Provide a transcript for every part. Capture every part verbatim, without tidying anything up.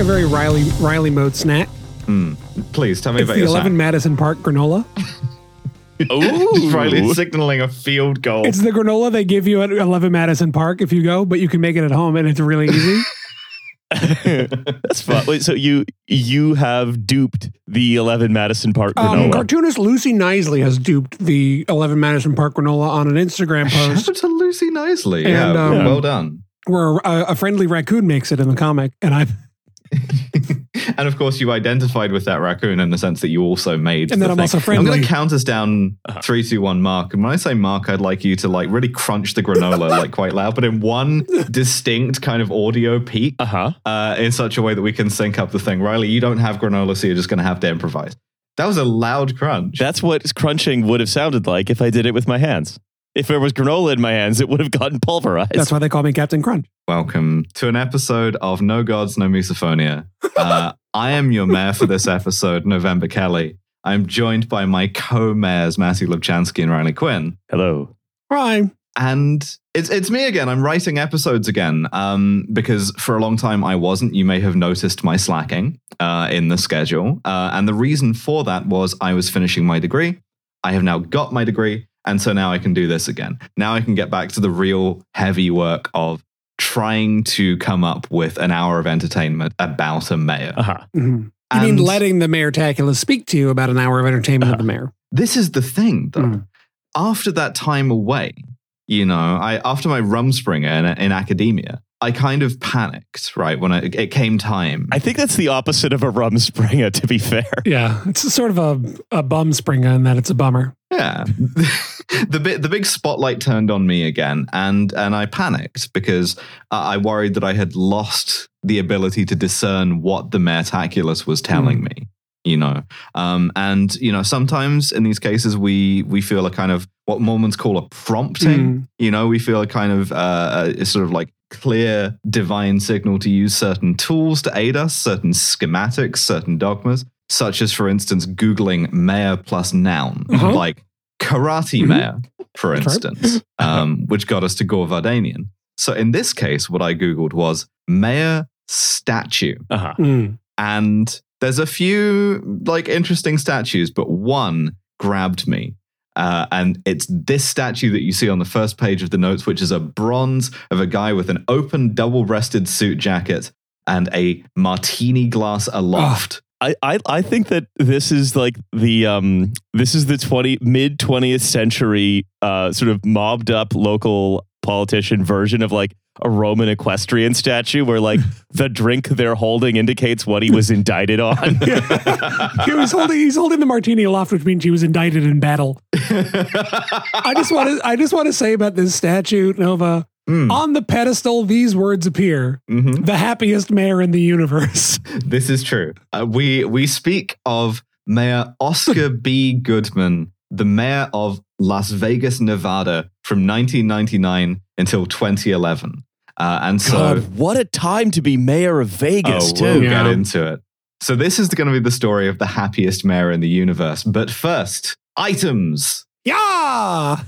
a very Riley Riley mode snack. Mm. Please tell me it's about the your eleven snack. Madison Park granola. Ooh. Riley's signaling a field goal. It's the granola they give you at eleven Madison Park if you go, but you can make it at home and it's really easy. That's fun. Wait, so you you have duped the eleven Madison Park granola. Um, cartoonist Lucy Knisley has duped the eleven Madison Park granola on an Instagram post. Shout out to Lucy Knisley. And, yeah, um, well done. Where a, a friendly raccoon makes it in the comic, and I. And of course, you identified with that raccoon in the sense that you also made. And the then I'm thing. also friendly. I'm going to count us down three, two, one, mark. And when I say mark, I'd like you to like really crunch the granola like quite loud, but in one distinct kind of audio peak, uh-huh. uh, in such a way that we can sync up the thing. Riley, you don't have granola, so you're just going to have to improvise. That was a loud crunch. That's what crunching would have sounded like if I did it with my hands. If there was granola in my hands, it would have gotten pulverized. That's why they call me Captain Crunch. Welcome to an episode of No Gods, No Misophonia. Uh, I am your mayor for this episode, November Kelly. I'm joined by my co-mayors, Matthew Lubchansky and Riley Quinn. Hello. Hi. And it's it's me again. I'm writing episodes again um, because for a long time I wasn't. You may have noticed my slacking uh, in the schedule. Uh, and the reason for that was I was finishing my degree. I have now got my degree. And so now I can do this again. Now I can get back to the real heavy work of trying to come up with an hour of entertainment about a mayor. Uh-huh. Mm-hmm. You mean letting the Mayor Taculus speak to you about an hour of entertainment uh-huh. of the mayor? This is the thing, though. Mm. After that time away, you know, I after my Rumspringa in, in academia, I kind of panicked, right, when I, it came time. I think that's the opposite of a Rumspringa, to be fair. Yeah, it's sort of a, a bum Springa in that it's a bummer. Yeah. the bit, the big spotlight turned on me again, and and I panicked because uh, I worried that I had lost the ability to discern what the Mayor Taculus was telling mm. me. You know, um, and you know, sometimes in these cases we we feel a kind of what Mormons call a prompting. Mm. You know, we feel a kind of uh, a sort of like clear divine signal to use certain tools to aid us, certain schematics, certain dogmas, such as, for instance, Googling mayor plus noun, uh-huh. like karate mm-hmm. mayor, for instance, right. um, which got us to Gore Vardanian. So in this case, what I Googled was mayor statue. Uh-huh. Mm. And there's a few like interesting statues, but one grabbed me. Uh, and it's this statue that you see on the first page of the notes, which is a bronze of a guy with an open double-breasted suit jacket and a martini glass aloft. I, I, I think that this is like the um this is the twenty mid twentieth century uh sort of mobbed up local politician version of like a Roman equestrian statue where like the drink they're holding indicates what he was indicted on. he was holding he's holding the martini aloft, which means he was indicted in battle. I just want to I just want to say about this statue, Nova. Mm. On the pedestal, these words appear: mm-hmm. the happiest mayor in the universe. This is true. Uh, we we speak of Mayor Oscar B. Goodman, the mayor of Las Vegas, Nevada, from nineteen ninety-nine until twenty eleven. Uh, and so, God, what a time to be mayor of Vegas, oh, too. We'll yeah. get into it. So this is going to be the story of the happiest mayor in the universe. But first, items. Yeah!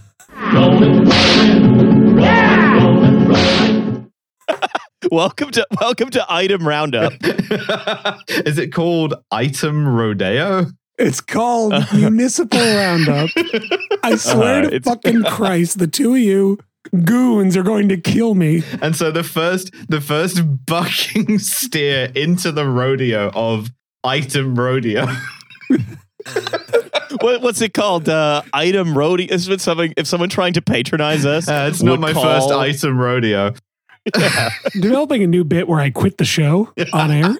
welcome to welcome to Item Roundup. Is it called Item Rodeo? It's called Municipal Roundup. I swear uh, to fucking Christ, the two of you goons are going to kill me. And so the first the first bucking steer into the rodeo of Item Rodeo. What, what's it called? Uh, item rodeo? Is it something? If someone trying to patronize us, uh, it's not my call... first item rodeo. Yeah. Developing a new bit where I quit the show on air.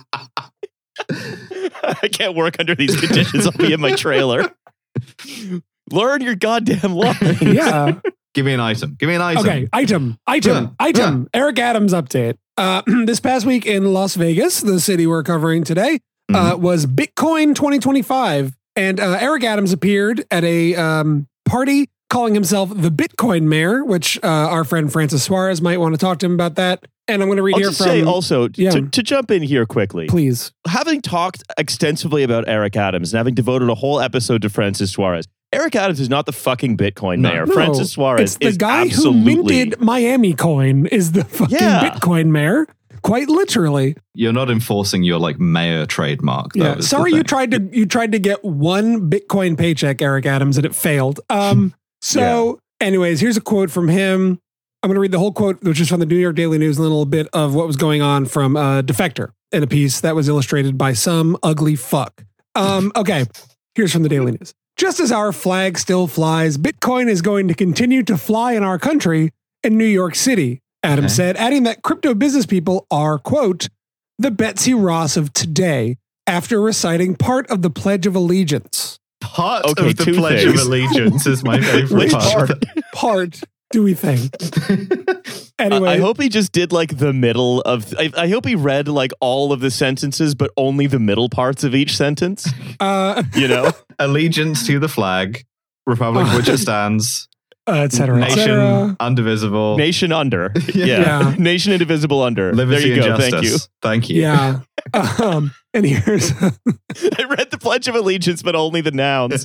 I can't work under these conditions. I'll be in my trailer. Learn your goddamn lines. Yeah. Give me an item. Give me an item. Okay, item, item, yeah. item. Yeah. Eric Adams update. Uh, this past week in Las Vegas, the city we're covering today, mm-hmm. uh, was Bitcoin twenty twenty-five. And uh, Eric Adams appeared at a um, party calling himself the Bitcoin Mayor, which uh, our friend Francis Suarez might want to talk to him about that. And I'm going to read I'll here just from... say also, yeah. to, to jump in here quickly. Please. Having talked extensively about Eric Adams and having devoted a whole episode to Francis Suarez, Eric Adams is not the fucking Bitcoin no, mayor. No, Francis Suarez is the is guy absolutely... who minted Miami coin is the fucking yeah. Bitcoin mayor. quite literally. You're not enforcing your like mayor trademark. Though, Yeah. Sorry, you tried to you tried to get one Bitcoin paycheck, Eric Adams, and it failed. Um. So, yeah. anyways, here's a quote from him. I'm going to read the whole quote, which is from the New York Daily News, and a little bit of what was going on from uh, Defector in a piece that was illustrated by some ugly fuck. Um. Okay. Here's from the Daily News. Just as our flag still flies, Bitcoin is going to continue to fly in our country in New York City, Adams okay. said, adding that crypto business people are, quote, the Betsy Ross of today, after reciting part of the Pledge of Allegiance. Part okay, of the Pledge things. of Allegiance is my favorite part. part. Part, do we think? Anyway. Uh, I hope he just did like the middle of, I, I hope he read like all of the sentences, but only the middle parts of each sentence. Uh, you know? Allegiance to the flag, Republic which it stands. Uh, et cetera, Nation et cetera. Indivisible. Nation under. Yeah. yeah. Nation indivisible under. Liberty there you and go. justice. Thank you. Thank you. Yeah. um, and here's... I read the Pledge of Allegiance, but only the nouns.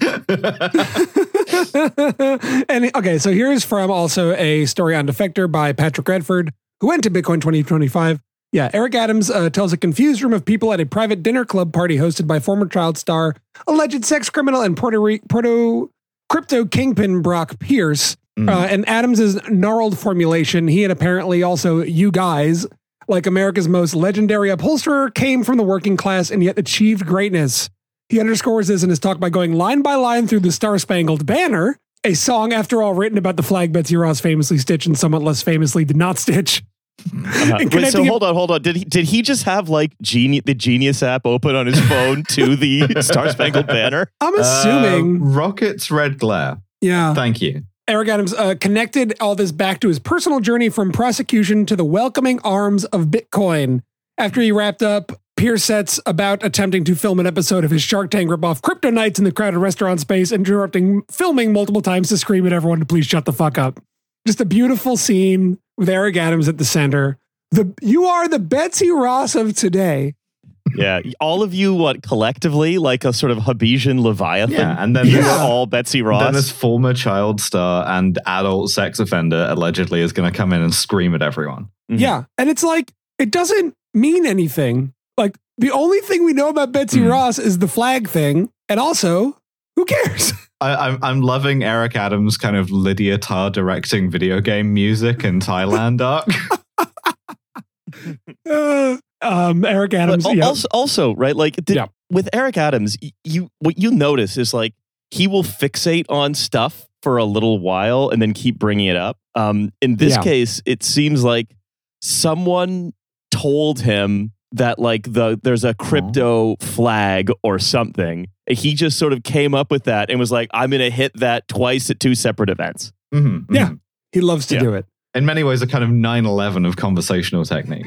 and okay, so here's from also a story on Defector by Patrick Redford, who went to Bitcoin twenty twenty-five. Yeah, Eric Adams uh, tells a confused room of people at a private dinner club party hosted by former child star, alleged sex criminal, and Puerto, Re- Puerto crypto kingpin Brock Pierce. Mm. Uh, and Adams's gnarled formulation, he and apparently also you guys, like America's most legendary upholsterer, came from the working class and yet achieved greatness. He underscores this in his talk by going line by line through the Star-Spangled Banner, a song, after all, written about the flag Betsy Ross famously stitched and somewhat less famously did not stitch. Uh-huh. Wait, so hold on, hold on. Did he did he just have like Geni- the Genius app open on his phone to the Star-Spangled Banner? I'm assuming. Uh, Rocket's red glare. Yeah. Thank you. Eric Adams uh, connected all this back to his personal journey from prosecution to the welcoming arms of Bitcoin. After he wrapped up Pierce sets about attempting to film an episode of his Shark Tank ripoff Crypto Nights in the crowded restaurant space, interrupting filming multiple times to scream at everyone to please shut the fuck up. Just a beautiful scene with Eric Adams at the center. The you are the Betsy Ross of today. Yeah, all of you, what, collectively, like a sort of Habesian Leviathan? Yeah, and then you yeah. are all Betsy Ross. Then this former child star and adult sex offender allegedly is going to come in and scream at everyone. Mm-hmm. Yeah, and it's like, it doesn't mean anything. Like, the only thing we know about Betsy mm. Ross is the flag thing, and also, who cares? I, I'm I'm loving Eric Adams' kind of Lydia Tarr directing video game music in Thailand arc. uh, um, Eric Adams. But yeah. also, also, right? Like did, yeah. with Eric Adams, you what you notice is like he will fixate on stuff for a little while and then keep bringing it up. Um, in this yeah. case, it seems like someone told him that like the there's a crypto flag or something. He just sort of came up with that and was like, I'm going to hit that twice at two separate events. Mm-hmm, yeah. Mm-hmm. He loves to yeah. do it. In many ways, a kind of nine eleven of conversational technique.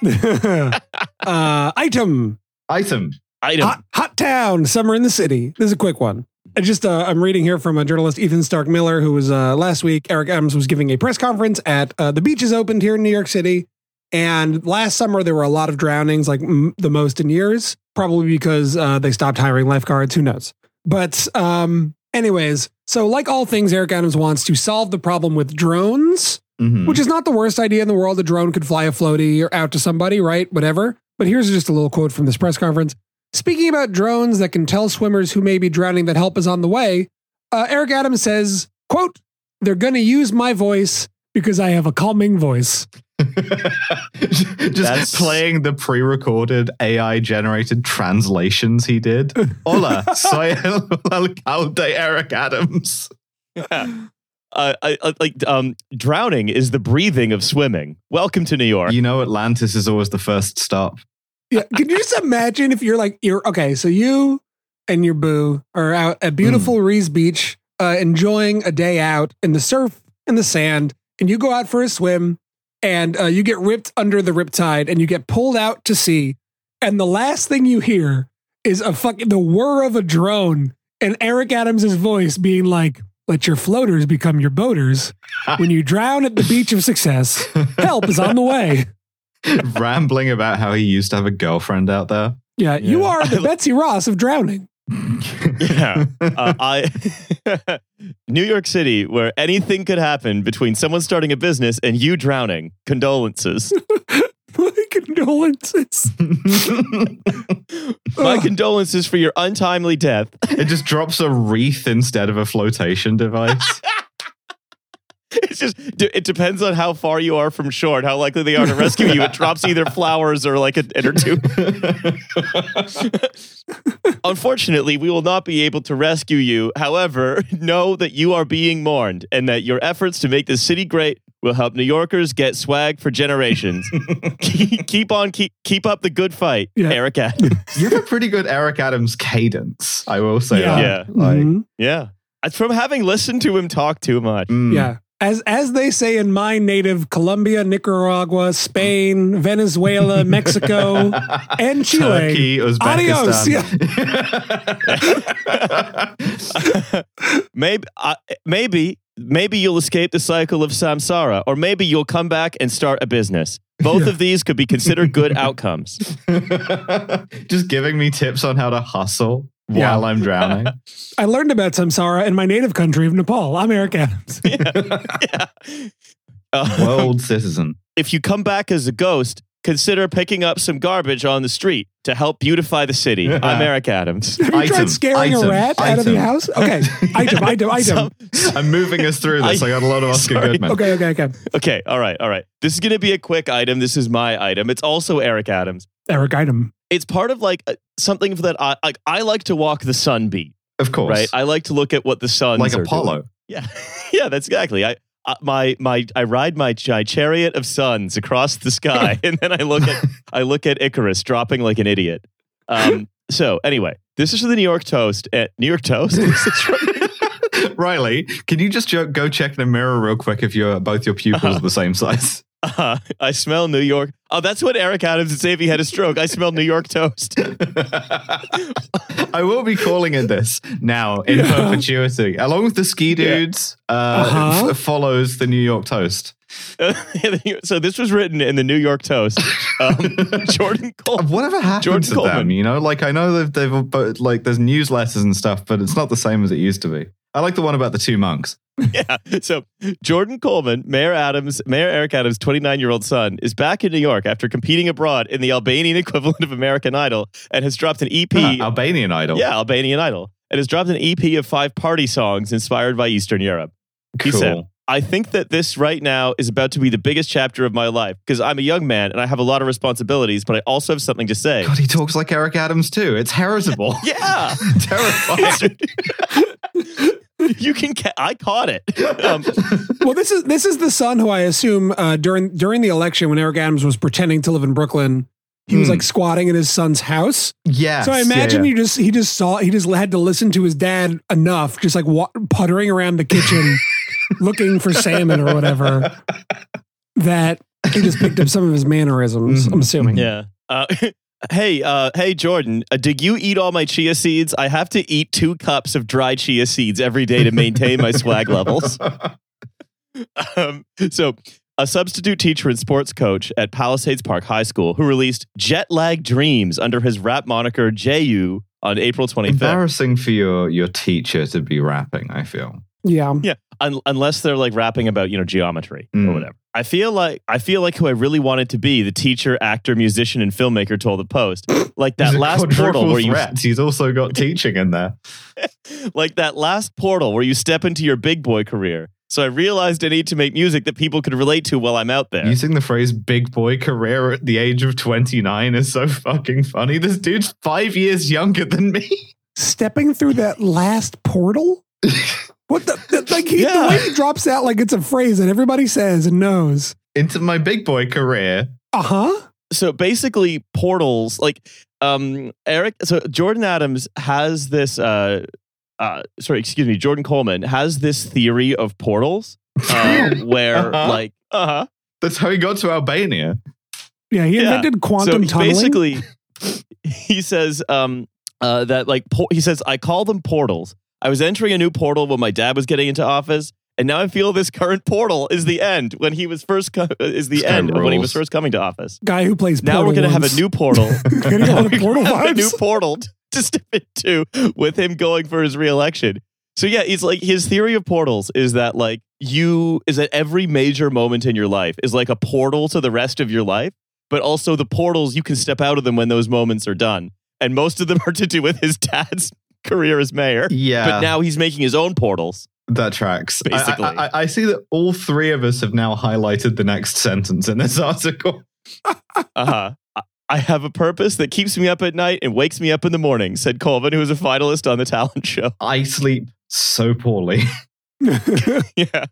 uh, item. Item. Item. Hot, hot town. Summer in the city. This is a quick one. I just, uh, I'm reading here from a journalist, Ethan Stark Miller, who was uh, last week. Eric Adams was giving a press conference at uh, the beaches opened here in New York City. And last summer, there were a lot of drownings, like m- the most in years, probably because uh, they stopped hiring lifeguards. Who knows? But um, anyways, so like all things, Eric Adams wants to solve the problem with drones, mm-hmm. which is not the worst idea in the world. A drone could fly a floaty or out to somebody, right? Whatever. But here's just a little quote from this press conference. Speaking about drones that can tell swimmers who may be drowning that help is on the way, uh, Eric Adams says, quote, they're going to use my voice because I have a calming voice. Just That's... playing the pre-recorded A I-generated translations he did. Hola, soy el alcalde Eric Adams. Yeah. Uh, I, I, like um, drowning is the breathing of swimming. Welcome to New York. You know, Atlantis is always the first stop. Yeah, can you just imagine if you're like you're okay? So you and your boo are out at beautiful mm. Rees Beach, uh, enjoying a day out in the surf and the sand, and you go out for a swim. And uh, you get ripped under the riptide and you get pulled out to sea. And the last thing you hear is a fucking the whir of a drone and Eric Adams' voice being like, let your floaters become your boaters. When you drown at the beach of success, help is on the way. Rambling about how he used to have a girlfriend out there. Yeah, yeah. You are the Betsy Ross of drowning. Yeah. Uh, I New York City, where anything could happen between someone starting a business and you drowning. Condolences. Like, condolences. My Ugh. condolences for your untimely death. It just drops a wreath instead of a flotation device. It's just, it depends on how far you are from shore and how likely they are to rescue you. It drops either flowers or like an inner tube. Unfortunately, we will not be able to rescue you. However, know that you are being mourned and that your efforts to make this city great will help New Yorkers get swag for generations. keep, keep on, keep keep up the good fight, Yeah. Eric Adams. You have a pretty good Eric Adams cadence, I will say Yeah. that. Yeah. Like, Mhm. Yeah. It's from having listened to him talk too much. mm. Yeah. As as they say in my native Colombia, Nicaragua, Spain, Venezuela, Mexico, and Chile. Turkey, Adios. Uzbekistan. maybe, uh, maybe, maybe you'll escape the cycle of samsara, or maybe you'll come back and start a business. Both Yeah. of these could be considered good outcomes. Just giving me tips on how to hustle Yeah. while I'm drowning. I learned about samsara in my native country of Nepal. I'm Eric Adams. Yeah. Uh, World citizen. if you come back as a ghost, consider picking up some garbage on the street to help beautify the city. I'm Eric Adams. Have you Item, tried scaring item, a rat out of item. your house? Okay. Item, item, item. Some- I'm moving us through this. I, got a lot of Oscar Sorry. Goodman. Okay, okay, okay. okay, all right, all right. This is going to be a quick item. This is my item. It's also Eric Adams. Eric item. It's part of like uh, something that I like. I like to walk the sun beat, Of course. right? I like to look at what the sun like are Apollo. doing. Yeah, yeah, that's exactly. I uh, my my I ride my, my chariot of suns across the sky, and then I look at I look at Icarus dropping like an idiot. Um. So anyway, this is for the New York Toast. Uh, New York Toast. Is this right? Riley, can you just jo- go check in the mirror real quick if you're both your pupils are the same size? Uh, I smell New York. Oh, that's what Eric Adams would say if he had a stroke. I smell New York toast. I will be calling it this now in Yeah. perpetuity. Along with the ski dudes, uh, Uh-huh. f- follows the New York Toast. So this was written in the New York Toast. Um, Jordan Cole. Whatever happened Jordan to Coleman. them? You know, like I know they've, they've both, like there's newsletters and stuff, but it's not the same as it used to be. I like the one about the two monks. Yeah. So Jordan Coleman, Mayor Adams, Mayor Eric Adams' twenty-nine-year-old son, is back in New York after competing abroad in the Albanian equivalent of American Idol and has dropped an E P. Huh, Albanian Idol. Yeah, Albanian Idol. And has dropped an E P of five party songs inspired by Eastern Europe. He cool. said, I think that this right now is about to be the biggest chapter of my life because I'm a young man and I have a lot of responsibilities, but I also have something to say. God, he talks like Eric Adams too. It's heritable. Yeah. Terrifying. You can, ca- I caught it. Um, Well, this is this is the son who I assume uh, during during the election when Eric Adams was pretending to live in Brooklyn, he was Hmm. like squatting in his son's house. Yes. So I imagine yeah. he just he just saw he just had to listen to his dad enough, just like wa- puttering around the kitchen, looking for salmon or whatever, that he just picked up some of his mannerisms. Mhm. I'm assuming. yeah. Uh, hey, uh, hey, Jordan, uh, did you eat all my chia seeds? I have to eat two cups of dry chia seeds every day to maintain my swag levels. Um, so, a substitute teacher and sports coach at Palisades Park High School who released Jet Lag Dreams under his rap moniker J U on April twenty-fifth. Embarrassing for your your teacher to be rapping, I feel. Yeah. Yeah, un- unless they're like rapping about, you know, geometry or Mm. whatever. I feel like I feel like who I really wanted to be, the teacher, actor, musician, and filmmaker told the Post. Like that He's a last quadruple portal where you threat. He's also got teaching in there. like that last portal where you step into your big boy career. So I realized I need to make music that people could relate to while I'm out there. Using the phrase big boy career at the age of twenty-nine is so fucking funny. This dude's five years younger than me. Stepping through that last portal. What the, the like? He, Yeah. The way he drops out like it's a phrase that everybody says and knows. Into my big boy career. Uh huh. So basically portals, like um Eric, so Jordan Adams has this uh uh sorry, excuse me, Jordan Coleman has this theory of portals uh, where Uh-huh. like uh-huh. That's how he got to Albania. Yeah, he Yeah. invented So quantum he tunneling. basically he says um uh that like por- he says I call them portals. I was entering a new portal when my dad was getting into office. And now I feel this current portal is the end when he was first co- is the This guy end of when he rules. was first coming to office. Guy who plays Now Portal we're gonna have once. a new portal. Getting a lot of Portal Have a new vibes. portal to step into with him going for his reelection. So yeah, it's like his theory of portals is that like you is that every major moment in your life is like a portal to the rest of your life. but also the portals, you can step out of them when those moments are done. And most of them are to do with his dad's career as mayor. Yeah. But now he's making his own portals. That tracks. Basically. I, I, I see that all three of us have now highlighted the next sentence in this article. uh-huh. I have a purpose that keeps me up at night and wakes me up in the morning, said Colvin, who is a finalist on the talent show. I sleep so poorly. Yeah.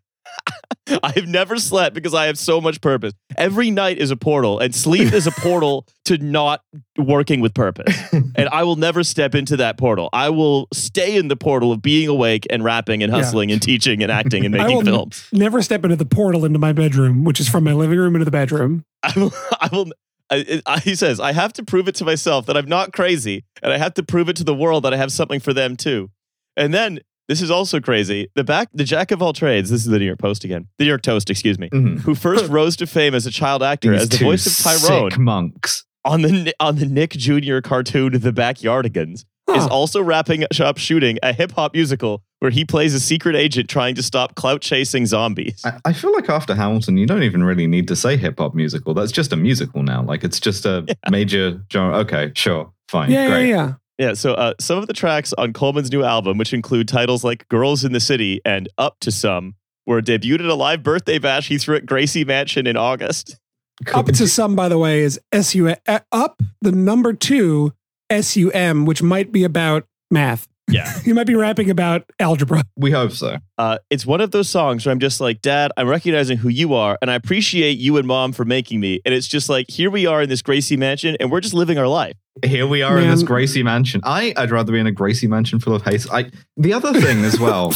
I have never slept because I have so much purpose. Every night is a portal, and sleep is a portal to not working with purpose. And I will never step into that portal. I will stay in the portal of being awake and rapping and hustling yeah. and teaching and acting and making I will films. N- never step into the portal into my bedroom, which is from my living room into the bedroom. I will. I will I, I, he says, I have to prove it to myself that I'm not crazy, and I have to prove it to the world that I have something for them too. And then, this is also crazy, the back, the jack of all trades, this is the New York Post again, the New York Toast, excuse me, mm-hmm. who first rose to fame as a child actor These as the voice of Tyrone sick monks. on the on the Nick Junior cartoon The Backyardigans, huh. is also wrapping up shooting a hip-hop musical where he plays a secret agent trying to stop clout-chasing zombies. I, I feel like after Hamilton, you don't even really need to say hip-hop musical. That's just a musical now. Like, it's just a yeah. major genre. Okay, sure, fine, yeah, great. Yeah, yeah, yeah. So uh, some of the tracks on Coleman's new album, which include titles like Girls in the City and Up to Some, were debuted at a live birthday bash he threw at Gracie Mansion in August. Up to Some, by the way, is S U uh, up the number two S U M, which might be about math. Yeah. You might be rapping about algebra. We hope so. Uh, it's one of those songs where I'm just like, Dad, I'm recognizing who you are, and I appreciate you and Mom for making me. And it's just like, here we are in this Gracie Mansion, and we're just living our life. Here we are Man. in this Gracie Mansion. I, I'd rather be in a Gracie Mansion full of haste. I, the other thing as well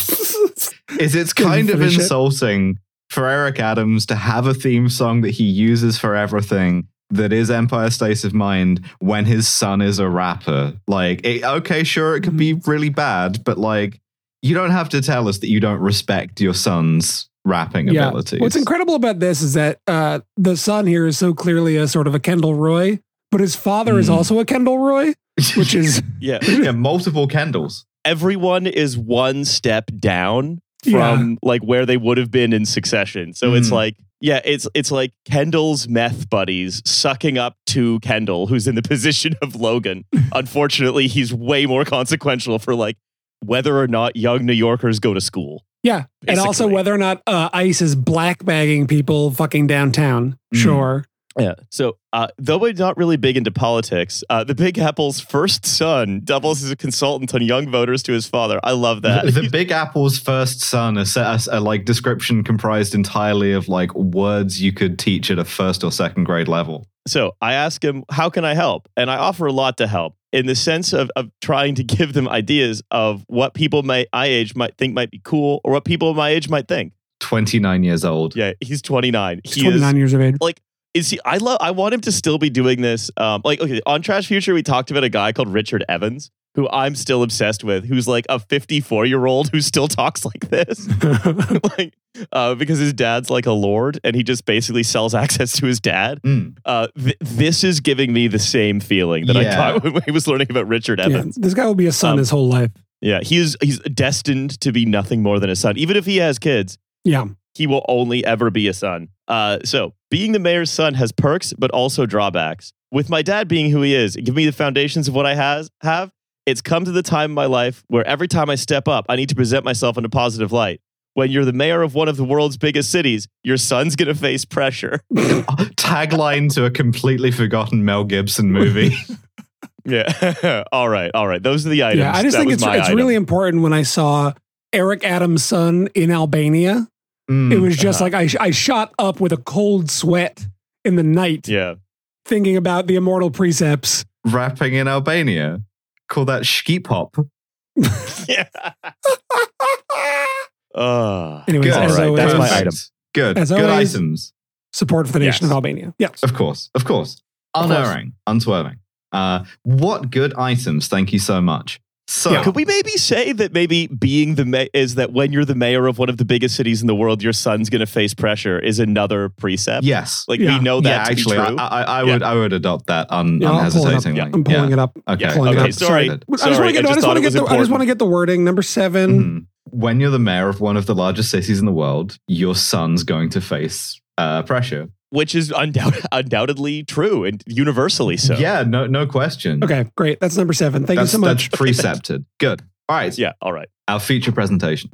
is it's kind of insulting it. for Eric Adams to have a theme song that he uses for everything that is Empire State of Mind when his son is a rapper. Like, it, okay, sure, it could be really bad, but like, you don't have to tell us that you don't respect your son's rapping yeah. abilities. What's incredible about this is that uh, the son here is so clearly a sort of a Kendall Roy, but his father mm. is also a Kendall Roy, which is... yeah. yeah, multiple Kendalls. Everyone is one step down from yeah. like where they would have been in succession. So mm. it's like, yeah, it's it's like Kendall's meth buddies sucking up to Kendall, who's in the position of Logan. Unfortunately, he's way more consequential for like whether or not young New Yorkers go to school. Yeah, basically. And also whether or not uh, ICE is black bagging people fucking downtown. Mm. Sure. Yeah. So, uh, though we're not really big into politics, uh, the Big Apple's first son doubles as a consultant on young voters to his father. I love that. The, the Big Apple's first son, a, a, a like description comprised entirely of like words you could teach at a first or second grade level. So I ask him, how can I help? And I offer a lot to help in the sense of, of trying to give them ideas of what people my, my age might think might be cool or what people my age might think. twenty-nine years old. Yeah, he's twenty-nine. He's he twenty-nine is, years of age. Like, Is he? I love. I want him to still be doing this. Um, like, okay, on Trash Future, we talked about a guy called Richard Evans, who I'm still obsessed with, who's like a fifty-four year old who still talks like this, like uh, because his dad's like a lord, and he just basically sells access to his dad. Mm. Uh, th- this is giving me the same feeling that yeah. I got when I was learning about Richard Evans. Yeah, this guy will be a son um, his whole life. Yeah, he's he's destined to be nothing more than a son, even if he has kids. Yeah. He will only ever be a son. Uh, so, being the mayor's son has perks, but also drawbacks. With my dad being who he is, give me the foundations of what I has, have, it's come to the time in my life where every time I step up, I need to present myself in a positive light. When you're the mayor of one of the world's biggest cities, your son's going to face pressure. Tagline to a completely forgotten Mel Gibson movie. Yeah. all right. All right. Those are the items. Yeah, I just that think it's, it's really important when I saw Eric Adams' son in Albania. Mm, it was just uh-huh. like I, I shot up with a cold sweat in the night. Yeah. Thinking about the immortal precepts. Rapping in Albania. Call that shkeep hop. Yeah. uh, Anyways, Good. as All right. always, That's my item. Good. As Good always, items. Support for the nation yes. of Albania. Yes. Of course. Of course. Unerring. Unswerving. Uh, what good items. Thank you so much. So, yeah, could we maybe say that maybe being the ma- is that when you're the mayor of one of the biggest cities in the world, your son's going to face pressure is another precept? Yes. Like yeah. we know that yeah, to actually, be true. I, I, I would yeah. I would adopt that un, yeah, unhesitatingly. Yeah. I'm pulling yeah. it up. Okay. Yeah, pulling okay. it up. Sorry. Sorry. I just want to get. I just want to get the. I just want to get the wording. Number seven. Mm-hmm. When you're the mayor of one of the largest cities in the world, your son's going to face uh, pressure. which is undoubt- undoubtedly true and universally so. Yeah, no, no question. Okay, great. That's number seven. Thank that's, you so much. That's precepted. Good. All right. Yeah. All right. Our feature presentation.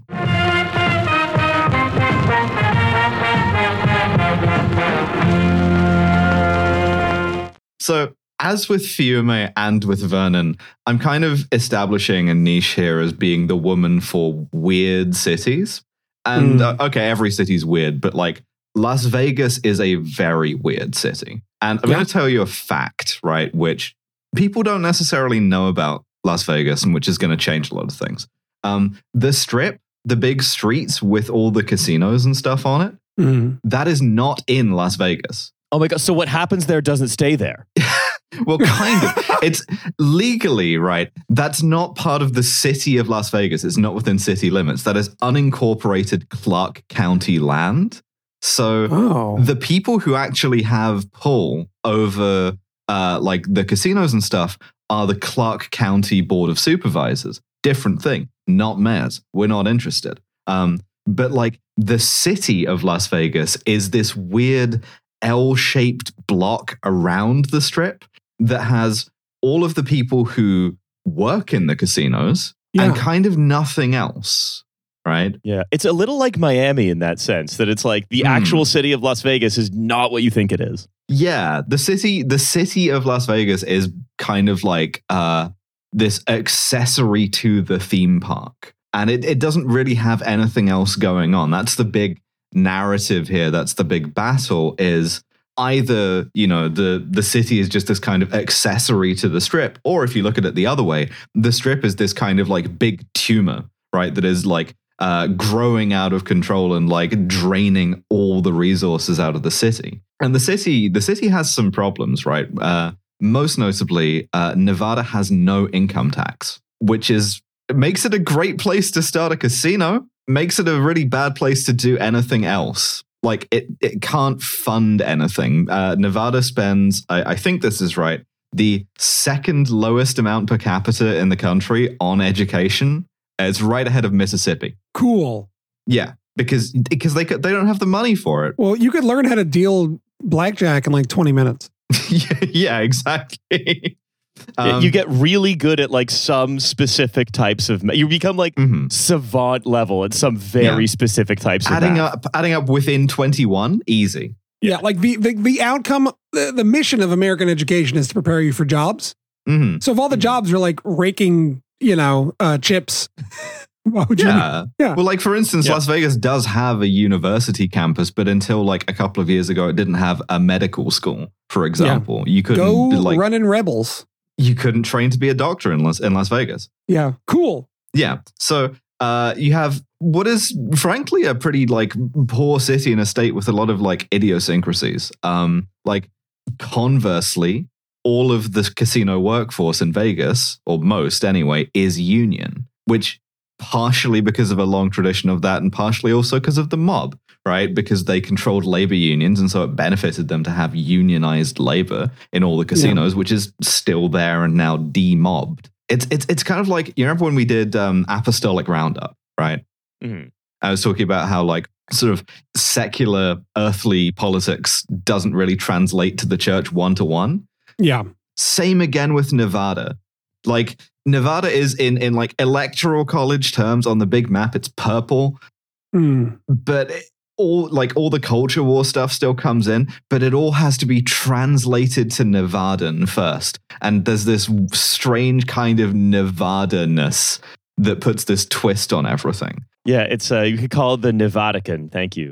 So, as with Fiume and with Vernon, I'm kind of establishing a niche here as being the woman for weird cities. And Mm. uh, okay, every city's weird, but like Las Vegas is a very weird city. And I'm Yeah. going to tell you a fact, right, which people don't necessarily know about Las Vegas and which is going to change a lot of things. Um, the Strip, the big streets with all the casinos and stuff on it, Mm. that is not in Las Vegas. Oh my God. So what happens there doesn't stay there. Well, kind of. It's legally, right? That's not part of the city of Las Vegas. It's not within city limits. That is unincorporated Clark County land. So Oh. the people who actually have pull over uh, like the casinos and stuff are the Clark County Board of Supervisors. Different thing. Not mayors. We're not interested. Um, but like the city of Las Vegas is this weird L-shaped block around the Strip that has all of the people who work in the casinos Yeah. and kind of nothing else, right? Yeah. It's a little like Miami in that sense that it's like the Hmm. actual city of Las Vegas is not what you think it is. Yeah, the city, the city of Las Vegas is kind of like uh, this accessory to the theme park, and it, it doesn't really have anything else going on. That's the big narrative here. That's the big battle. Is either, you know, the the city is just this kind of accessory to the Strip, or if you look at it the other way, the Strip is this kind of like big tumor, right? That is like uh, growing out of control and like draining all the resources out of the city. And the city, the city has some problems, right? Uh, most notably, uh, Nevada has no income tax, which is it makes it a great place to start a casino. Makes it a really bad place to do anything else. Like it, it can't fund anything. Uh, Nevada spends, I, I think this is right, the second lowest amount per capita in the country on education. It's right ahead of Mississippi. Cool. Yeah, because because they could- they don't have the money for it. Well, you could learn how to deal blackjack in like twenty minutes. yeah, yeah, exactly. Yeah, Um, you get really good at like some specific types of, ma- you become like mhm. savant level at some very Yeah. specific types of adding math. up adding up within twenty-one, easy. Yeah, like the the, the outcome, the, the mission of American education is to prepare you for jobs. hmm So if all the jobs are like raking, you know, uh, chips, why would you? Yeah. Yeah. Well, like for instance, Yeah. Las Vegas does have a university campus, but until like a couple of years ago, it didn't have a medical school. For example, you couldn't Go like running rebels. you couldn't train to be a doctor in Las in Las Vegas. Yeah, cool. Yeah. So uh, you have what is frankly a pretty like poor city in a state with a lot of like idiosyncrasies. Um, like conversely, all of the casino workforce in Vegas, or most anyway, is union, which partially because of a long tradition of that and partially also because of the mob, right? Because they controlled labor unions and so it benefited them to have unionized labor in all the casinos, which is still there and now demobbed. It's it's it's kind of like, you remember when we did um, Apostolic Roundup, right? Mhm. I was talking about how like sort of secular earthly politics doesn't really translate to the church one to one. Yeah. Same again with Nevada. Like Nevada is in in like electoral college terms on the big map, it's purple, Hmm. but it, all like all the culture war stuff still comes in, but it all has to be translated to Nevadan first. And there's this strange kind of Nevada-ness that puts this twist on everything. Yeah, it's uh, you could call it the Nevadican. Thank you.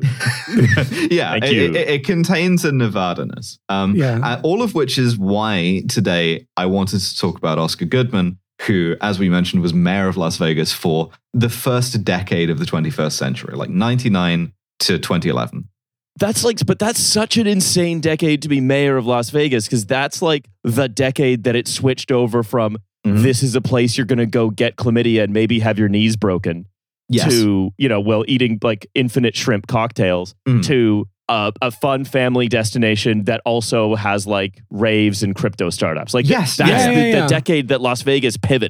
yeah, Thank it, you. It, it contains a Nevada-ness. Um, Yeah. uh, all of which is why today I wanted to talk about Oscar Goodman, who, as we mentioned, was mayor of Las Vegas for the first decade of the twenty-first century, like ninety-nine to twenty eleven. That's like, but that's such an insane decade to be mayor of Las Vegas because that's like the decade that it switched over from Mhm. this is a place you're going to go get chlamydia and maybe have your knees broken Yes. to, you know, well, eating like infinite shrimp cocktails Mm. to uh, a fun family destination that also has like raves and crypto startups. Like Yes, that's yeah, the, yeah, yeah. the decade that Las Vegas pivoted.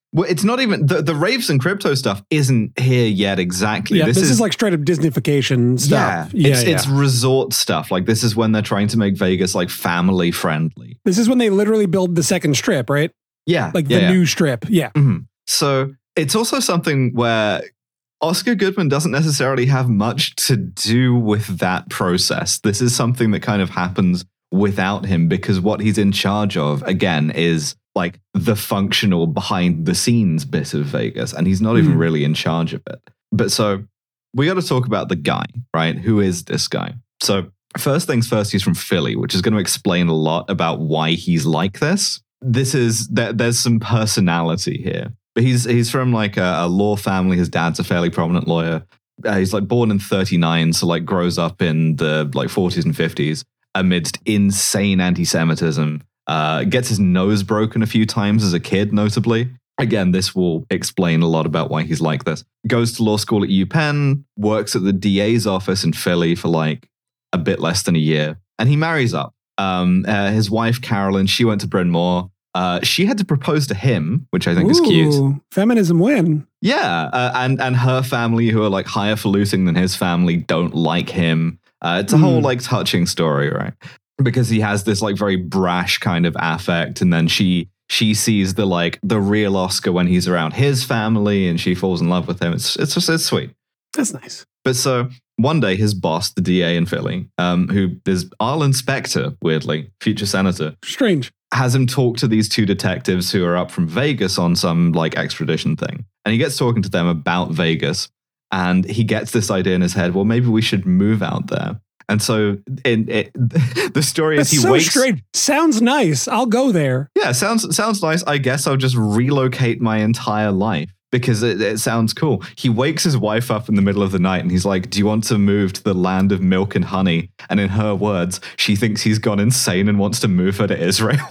Well, it's not even the, the raves and crypto stuff isn't here yet exactly. Yeah, this, this is, is like straight up Disneyfication stuff. Yeah, Yeah, it's, yeah. it's resort stuff. Like this is when they're trying to make Vegas like family friendly. This is when they literally build the second strip, right? Yeah, Like yeah, the yeah. new strip. Yeah. Mm-hmm. So it's also something where Oscar Goodman doesn't necessarily have much to do with that process. This is something that kind of happens without him because what he's in charge of, again, is like the functional behind the scenes bit of Vegas. And he's not even Mm. really in charge of it. But so we got to talk about the guy, right? Who is this guy? So first things first, he's from Philly, which is going to explain a lot about why he's like this. This is, there, there's some personality here. But he's he's from like a, a law family. His dad's a fairly prominent lawyer. Uh, he's like born in thirty-nine, so like grows up in the like forties and fifties amidst insane anti-Semitism. Uh, gets his nose broken a few times as a kid, notably. Again, this will explain a lot about why he's like this. Goes to law school at UPenn, works at the D A's office in Philly for like a bit less than a year, and he marries up. Um, uh, his wife, Carolyn, she went to Bryn Mawr. Uh, she had to propose to him, which I think Ooh, is cute. Feminism win. Yeah, uh, and and her family, who are like highfalutin than his family, don't like him. Uh, it's a Mm. whole like touching story, right? Because he has this like very brash kind of affect, and then she she sees the like the real Oscar when he's around his family, and she falls in love with him. It's it's just it's sweet. That's nice. But so one day, his boss, the D A in Philly, um, who is Arlen Specter, weirdly, future senator, Strange. has him talk to these two detectives who are up from Vegas on some like extradition thing. And he gets talking to them about Vegas. And he gets this idea in his head, well, maybe we should move out there. And so in, it, the story That's is he so wakes... strange. Sounds nice. I'll go there. Yeah, sounds sounds nice. I guess I'll just relocate my entire life because it, it sounds cool. He wakes his wife up in the middle of the night and he's like, do you want to move to the land of milk and honey? And in her words, she thinks he's gone insane and wants to move her to Israel.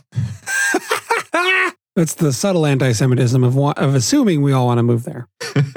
That's the subtle anti-Semitism of wa- of assuming we all want to move there.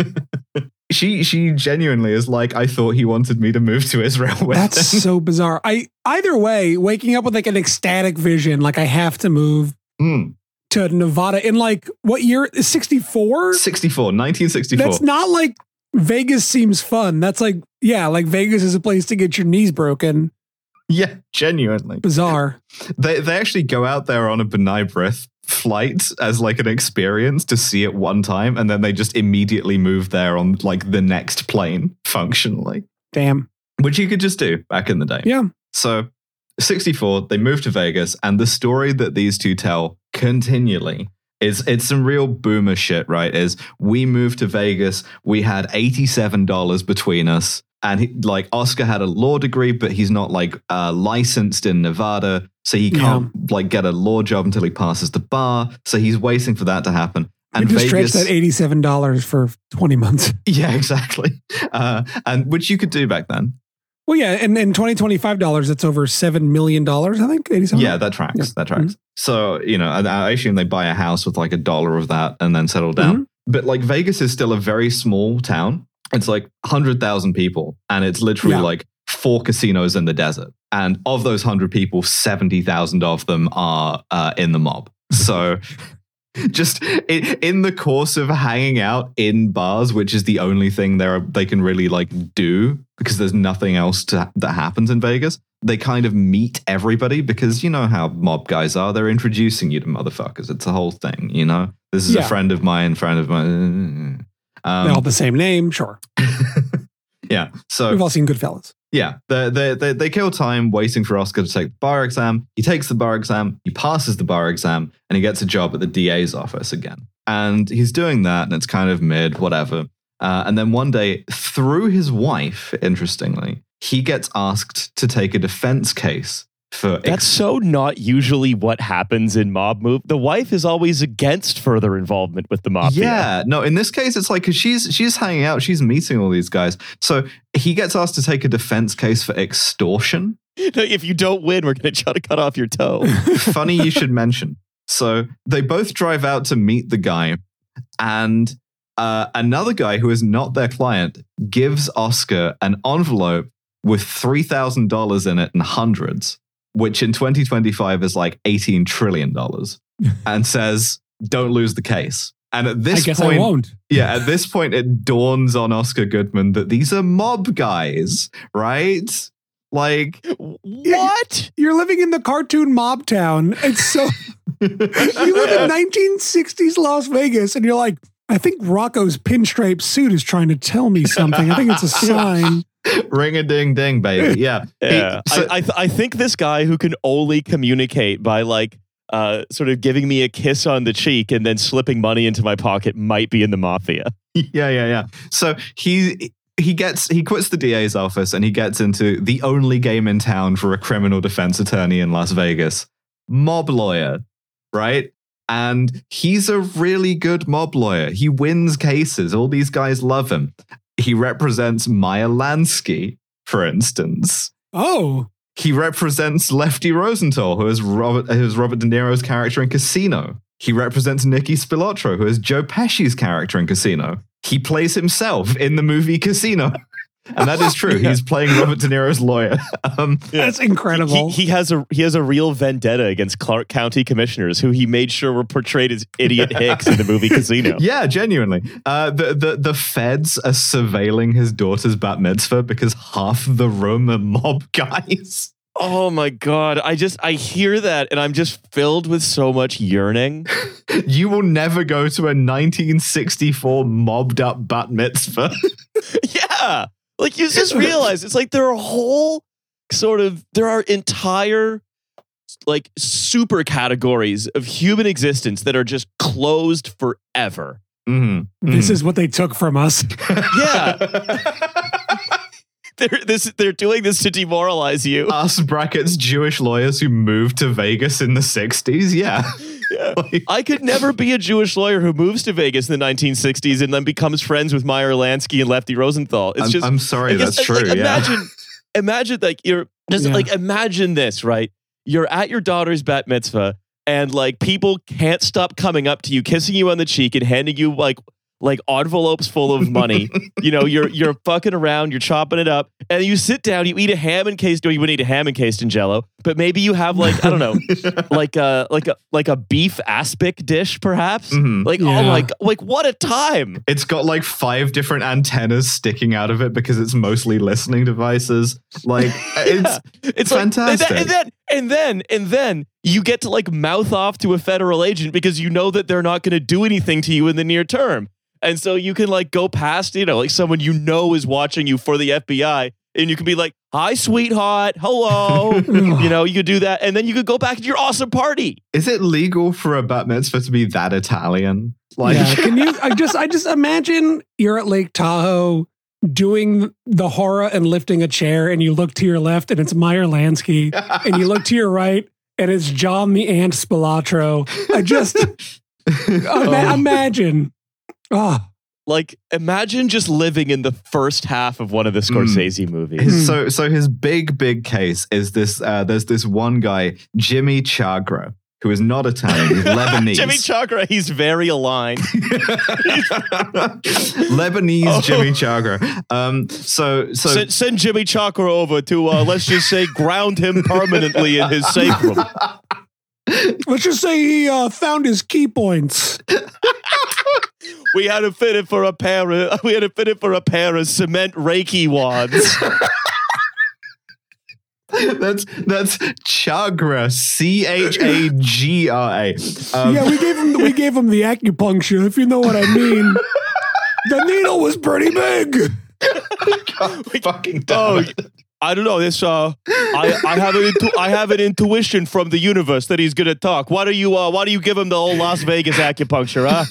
She she genuinely is like, I thought he wanted me to move to Israel with That's him. so bizarre. I either way, waking up with like an ecstatic vision, like I have to move Mm. to Nevada in like what year? sixty-four? sixty-four, nineteen sixty-four. That's not like Vegas seems fun. That's like, yeah, like Vegas is a place to get your knees broken. Yeah, genuinely. Bizarre. They they actually go out there on a B'nai B'rith flight as like an experience to see it one time, and then they just immediately move there on like the next plane, functionally. Damn. Which you could just do back in the day. Yeah. So sixty-four, they move to Vegas, and the story that these two tell continually is it's some real boomer shit, right? Is we moved to Vegas, we had eighty-seven dollars between us. And he, like Oscar had a law degree, but he's not like uh, licensed in Nevada, so he can't yeah. like get a law job until he passes the bar. So he's waiting for that to happen. And you just Vegas, stretched that eighty-seven dollars for twenty months. Yeah, exactly. Uh, and which you could do back then. Well, yeah, and in twenty twenty-five dollars, that's over seven million dollars. I think eighty-seven. Yeah, that tracks. Yeah. That tracks. Mm-hmm. So you know, I, I assume they buy a house with like a dollar of that and then settle down. Mm-hmm. But like Vegas is still a very small town. It's like one hundred thousand people, and it's literally yeah. like four casinos in the desert. And of those one hundred people, seventy thousand of them are uh, in the mob. So just in, in the course of hanging out in bars, which is the only thing they they can really like do because there's nothing else to, that happens in Vegas, they kind of meet everybody because you know how mob guys are. They're introducing you to motherfuckers. It's a whole thing, you know? This is yeah. a friend of mine, friend of mine. Um, they all have the same name, sure. Yeah, so we've all seen Goodfellas. Yeah, they, they they they kill time waiting for Oscar to take the bar exam. He takes the bar exam, he passes the bar exam, and he gets a job at the D A's office again. And he's doing that, and it's kind of mid, whatever. Uh, and then one day, through his wife, interestingly, he gets asked to take a defense case. For That's ex- so not usually what happens in mob move. The wife is always against further involvement with the mafia. Yeah, no, in this case, it's like, because she's, she's hanging out, she's meeting all these guys. So he gets asked to take a defense case for extortion. If you don't win, we're going to try to cut off your toe. Funny you should mention. So they both drive out to meet the guy, and uh, another guy who is not their client gives Oscar an envelope with three thousand dollars in it and hundreds, which in twenty twenty-five is like eighteen trillion dollars, and says, don't lose the case. And at this I guess point, I won't. yeah, at this point, it dawns on Oscar Goodman that these are mob guys, right? Like, what? You're living in the cartoon mob town. It's so you live in nineteen sixties Las Vegas, and you're like, I think Rocco's pinstripe suit is trying to tell me something. I think it's a sign. Ring a ding ding, baby. Yeah, yeah. He, so, I I, th- I think this guy who can only communicate by like uh sort of giving me a kiss on the cheek and then slipping money into my pocket might be in the mafia. Yeah, yeah, yeah. So he. He gets he quits the D A's office and he gets into the only game in town for a criminal defense attorney in Las Vegas, mob lawyer, right? And he's a really good mob lawyer. He wins cases. All these guys love him. He represents Meyer Lansky, for instance. Oh. He represents Lefty Rosenthal, who is Robert, who is Robert De Niro's character in Casino. He represents Nicky Spilotro, who is Joe Pesci's character in Casino. He plays himself in the movie Casino. And that is true. Yeah. He's playing Robert De Niro's lawyer. Um, yeah. That's incredible. He, he has a he has a real vendetta against Clark County commissioners who he made sure were portrayed as idiot hicks in the movie Casino. Yeah, genuinely. Uh, the, the, the feds are surveilling his daughter's bat mitzvah because half the room are mob guys. Oh my God. I just, I hear that and I'm just filled with so much yearning. You will never go to a nineteen sixty-four mobbed up bat mitzvah. Yeah. Like you just realize it's like there are whole sort of, there are entire like super categories of human existence that are just closed forever. Mm-hmm. This Mm-hmm. is what they took from us. Yeah. They're, this, they're doing this to demoralize you. Us brackets Jewish lawyers who moved to Vegas in the sixties. Yeah. Yeah. I could never be a Jewish lawyer who moves to Vegas in the nineteen sixties and then becomes friends with Meyer Lansky and Lefty Rosenthal. It's I'm, just, I'm sorry, guess, that's like, true. Imagine, yeah. imagine like you're just Yeah. like, imagine this, right? You're at your daughter's bat mitzvah and like people can't stop coming up to you, kissing you on the cheek and handing you like, like envelopes full of money. You know, you're you're fucking around, you're chopping it up, and you sit down, you eat a ham encased, or you wouldn't eat a ham encased in Jello, but maybe you have like, I don't know, like a like a like a beef aspic dish, perhaps. Mhm. Like, Yeah. oh my god, like what a time. It's got like five different antennas sticking out of it because it's mostly listening devices. Like it's Yeah. It's fantastic. Like, and, then, and then and then and then you get to like mouth off to a federal agent because you know that they're not going to do anything to you in the near term. And so you can like go past, you know, like someone you know is watching you for the F B I and you can be like, hi, sweetheart. Hello. You know, you could do that. And then you could go back to your awesome party. Is it legal for a bat mitzvah to be that Italian? Like, yeah, can you? I just, I just imagine you're at Lake Tahoe doing the horror and lifting a chair, and you look to your left, and it's Meyer Lansky, and you look to your right, and it's John the Ant Spilotro. I just ima- imagine. Oh. Like, imagine just living in the first half of one of the Scorsese movies. His, so, so his big, big case is this. Uh, there's this one guy, Jimmy Chagra, who is not Italian, he's Lebanese. Jimmy Chagra, he's very aligned. Lebanese Oh. Jimmy Chagra. Um, so, so send, send Jimmy Chagra over to, uh, let's just say, ground him permanently in his safe room. Let's just say he uh, found his key points. We had to fit it for a pair of we had to fit it for a pair of cement Reiki wands. that's that's Chagra, C H A G R A. Um, Yeah, we gave him we gave him the acupuncture, if you know what I mean. The needle was pretty big. God, fucking damn Oh, it. I don't know. This uh, I I have an intu- I have an intuition from the universe that he's gonna talk. Why do you uh, Why do you give him the whole Las Vegas acupuncture? Huh?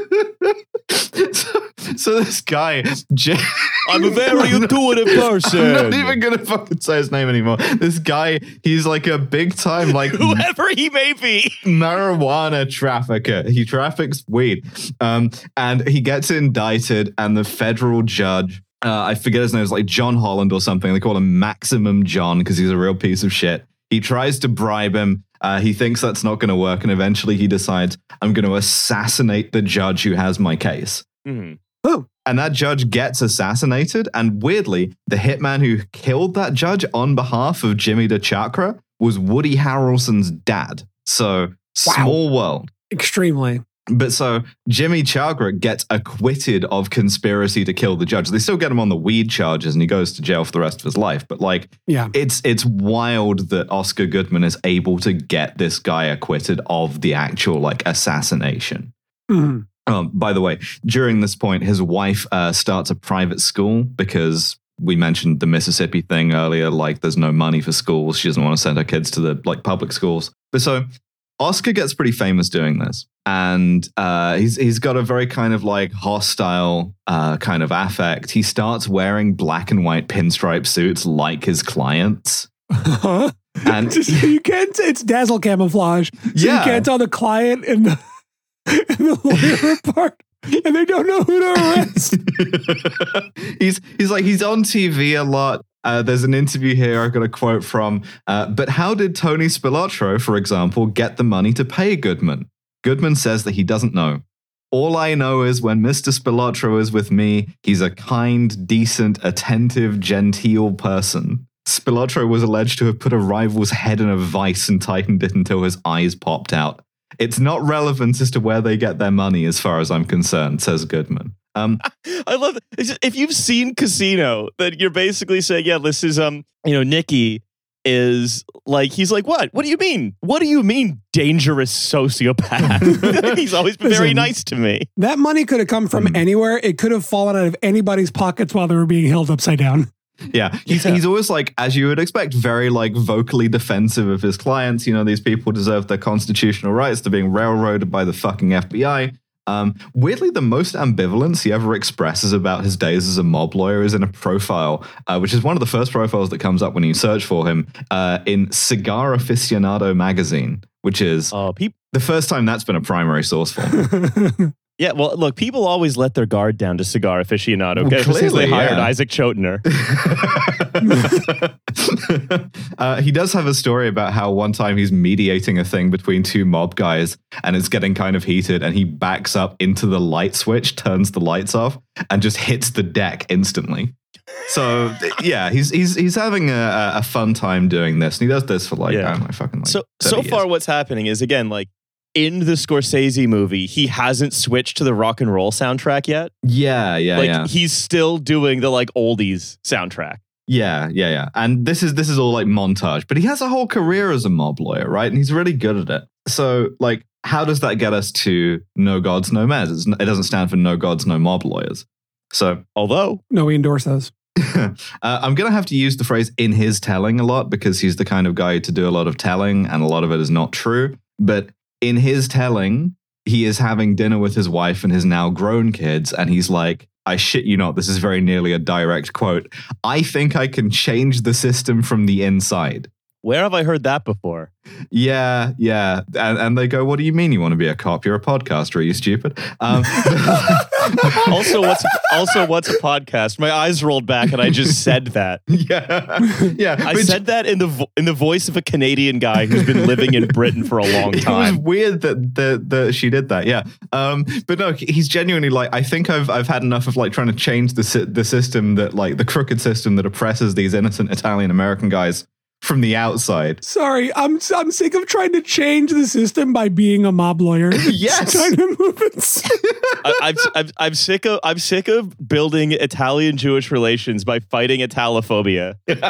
so, so this guy, J- I'm a very intuitive person. I'm not even gonna fucking say his name anymore. This guy, he's like a big time like Whoever he may be. marijuana trafficker. He traffics weed, um, and he gets indicted, and the federal judge. Uh, I forget his name. It's like John Holland or something. They call him Maximum John because he's a real piece of shit. He tries to bribe him. Uh, he thinks that's not going to work. And eventually he decides, I'm going to assassinate the judge who has my case. Mm-hmm. Oh. And that judge gets assassinated. And weirdly, the hitman who killed that judge on behalf of Jimmy DeChakra was Woody Harrelson's dad. So, Wow. small world. Extremely. But so Jimmy Chagrin gets acquitted of conspiracy to kill the judge. They still get him on the weed charges and he goes to jail for the rest of his life. But like, yeah. it's it's wild that Oscar Goodman is able to get this guy acquitted of the actual like assassination. Mm-hmm. Um, by the way, during this point, his wife uh, starts a private school because we mentioned the Mississippi thing earlier. Like, there's no money for schools. She doesn't want to send her kids to the like public schools. But so Oscar gets pretty famous doing this. And uh, he's he's got a very kind of like hostile uh, kind of affect. He starts wearing black and white pinstripe suits like his clients. Huh? And you can't. It's dazzle camouflage. So yeah. You can't tell the client and the, and the lawyer apart, and they don't know who to arrest. he's he's like he's on T V a lot. Uh, there's an interview here I've got a quote from. Uh, but how did Tony Spilotro, for example, get the money to pay Goodman? Goodman says that he doesn't know. All I know is when Mister Spilotro is with me, he's a kind, decent, attentive, genteel person. Spilotro was alleged to have put a rival's head in a vice and tightened it until his eyes popped out. It's not relevant as to where they get their money as far as I'm concerned, says Goodman. Um, I love it. If you've seen Casino, then you're basically saying, yeah, this is, um, you know, Nicky is like, he's like, what? What do you mean? What do you mean, dangerous sociopath? He's always been very nice to me. That money could have come from mm. anywhere. It could have fallen out of anybody's pockets while they were being held upside down. Yeah, he's yeah. he's always like, as you would expect, very like vocally defensive of his clients. You know, these people deserve their constitutional rights. They're being railroaded by the fucking F B I. Um, weirdly, the most ambivalence he ever expresses about his days as a mob lawyer is in a profile, uh, which is one of the first profiles that comes up when you search for him uh, in Cigar Aficionado magazine, which is uh, pe- the first time that's been a primary source for me. Yeah, well, look, people always let their guard down to Cigar Aficionado. Well, okay? clearly, Since they hired yeah. Isaac Chotiner. uh, he does have a story about how one time he's mediating a thing between two mob guys and it's getting kind of heated and he backs up into the light switch, turns the lights off, and just hits the deck instantly. So yeah, he's he's he's having a, a fun time doing this. And he does this for like, yeah. I don't know, fucking like So, so years. far what's happening is, again, like, in the Scorsese movie, he hasn't switched to the rock and roll soundtrack yet. Yeah, yeah, like, yeah. He's still doing the like oldies soundtrack. Yeah, yeah, yeah. And this is this is all like montage, but he has a whole career as a mob lawyer, right? And he's really good at it. So, like, how does that get us to No Gods, No Mez? It's, it doesn't stand for No Gods, No Mob Lawyers. So, although no, we endorse those. uh, I'm going to have to use the phrase in his telling a lot because he's the kind of guy to do a lot of telling and a lot of it is not true. But in his telling, he is having dinner with his wife and his now grown kids. And he's like, I shit you not, this is very nearly a direct quote. I think I can change the system from the inside. Where have I heard that before? Yeah, yeah. And, and they go, what do you mean you want to be a cop? You're a podcaster. Are you stupid? Um, also, what's also what's a podcast? My eyes rolled back and I just said that. Yeah, yeah. I said that in the vo- in the voice of a Canadian guy who's been living in Britain for a long time. It was weird that the, the she did that. Yeah, um, but no, he's genuinely like, I think I've I've had enough of like trying to change the the system that like the crooked system that oppresses these innocent Italian American guys from the outside. Sorry, I'm I'm sick of trying to change the system by being a mob lawyer. Yes, kind of movements. I, I'm, I'm I'm sick of I'm sick of building Italian-Jewish relations by fighting Italophobia.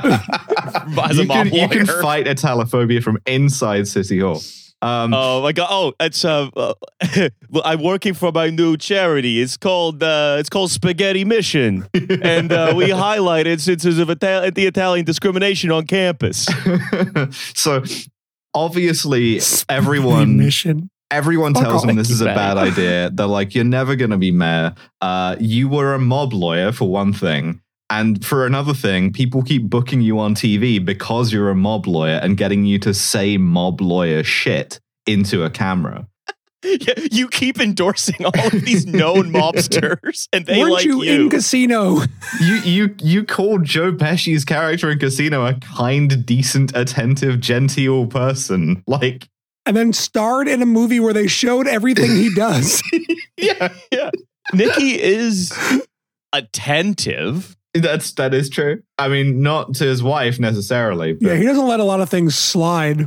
As you, a mob can, you can lawyer. fight Italophobia from inside City Hall. Um, oh my god! Oh, it's uh, uh I'm working for my new charity. It's called uh, it's called Spaghetti Mission, and uh, we highlight instances of Ital- the Italian discrimination on campus. So obviously, everyone Mission. Everyone Fuck tells off. him this is a bad idea. They're like, you're never going to be mayor. Uh, you were a mob lawyer for one thing. And for another thing, people keep booking you on T V because you're a mob lawyer and getting you to say mob lawyer shit into a camera. Yeah, you keep endorsing all of these known mobsters, and they Weren't like you, you in Casino? You you you called Joe Pesci's character in Casino a kind, decent, attentive, genteel person. Like, and then starred in a movie where they showed everything he does. yeah, yeah. Nicky is attentive. That's that is true. I mean, not to his wife necessarily. But. Yeah, he doesn't let a lot of things slide.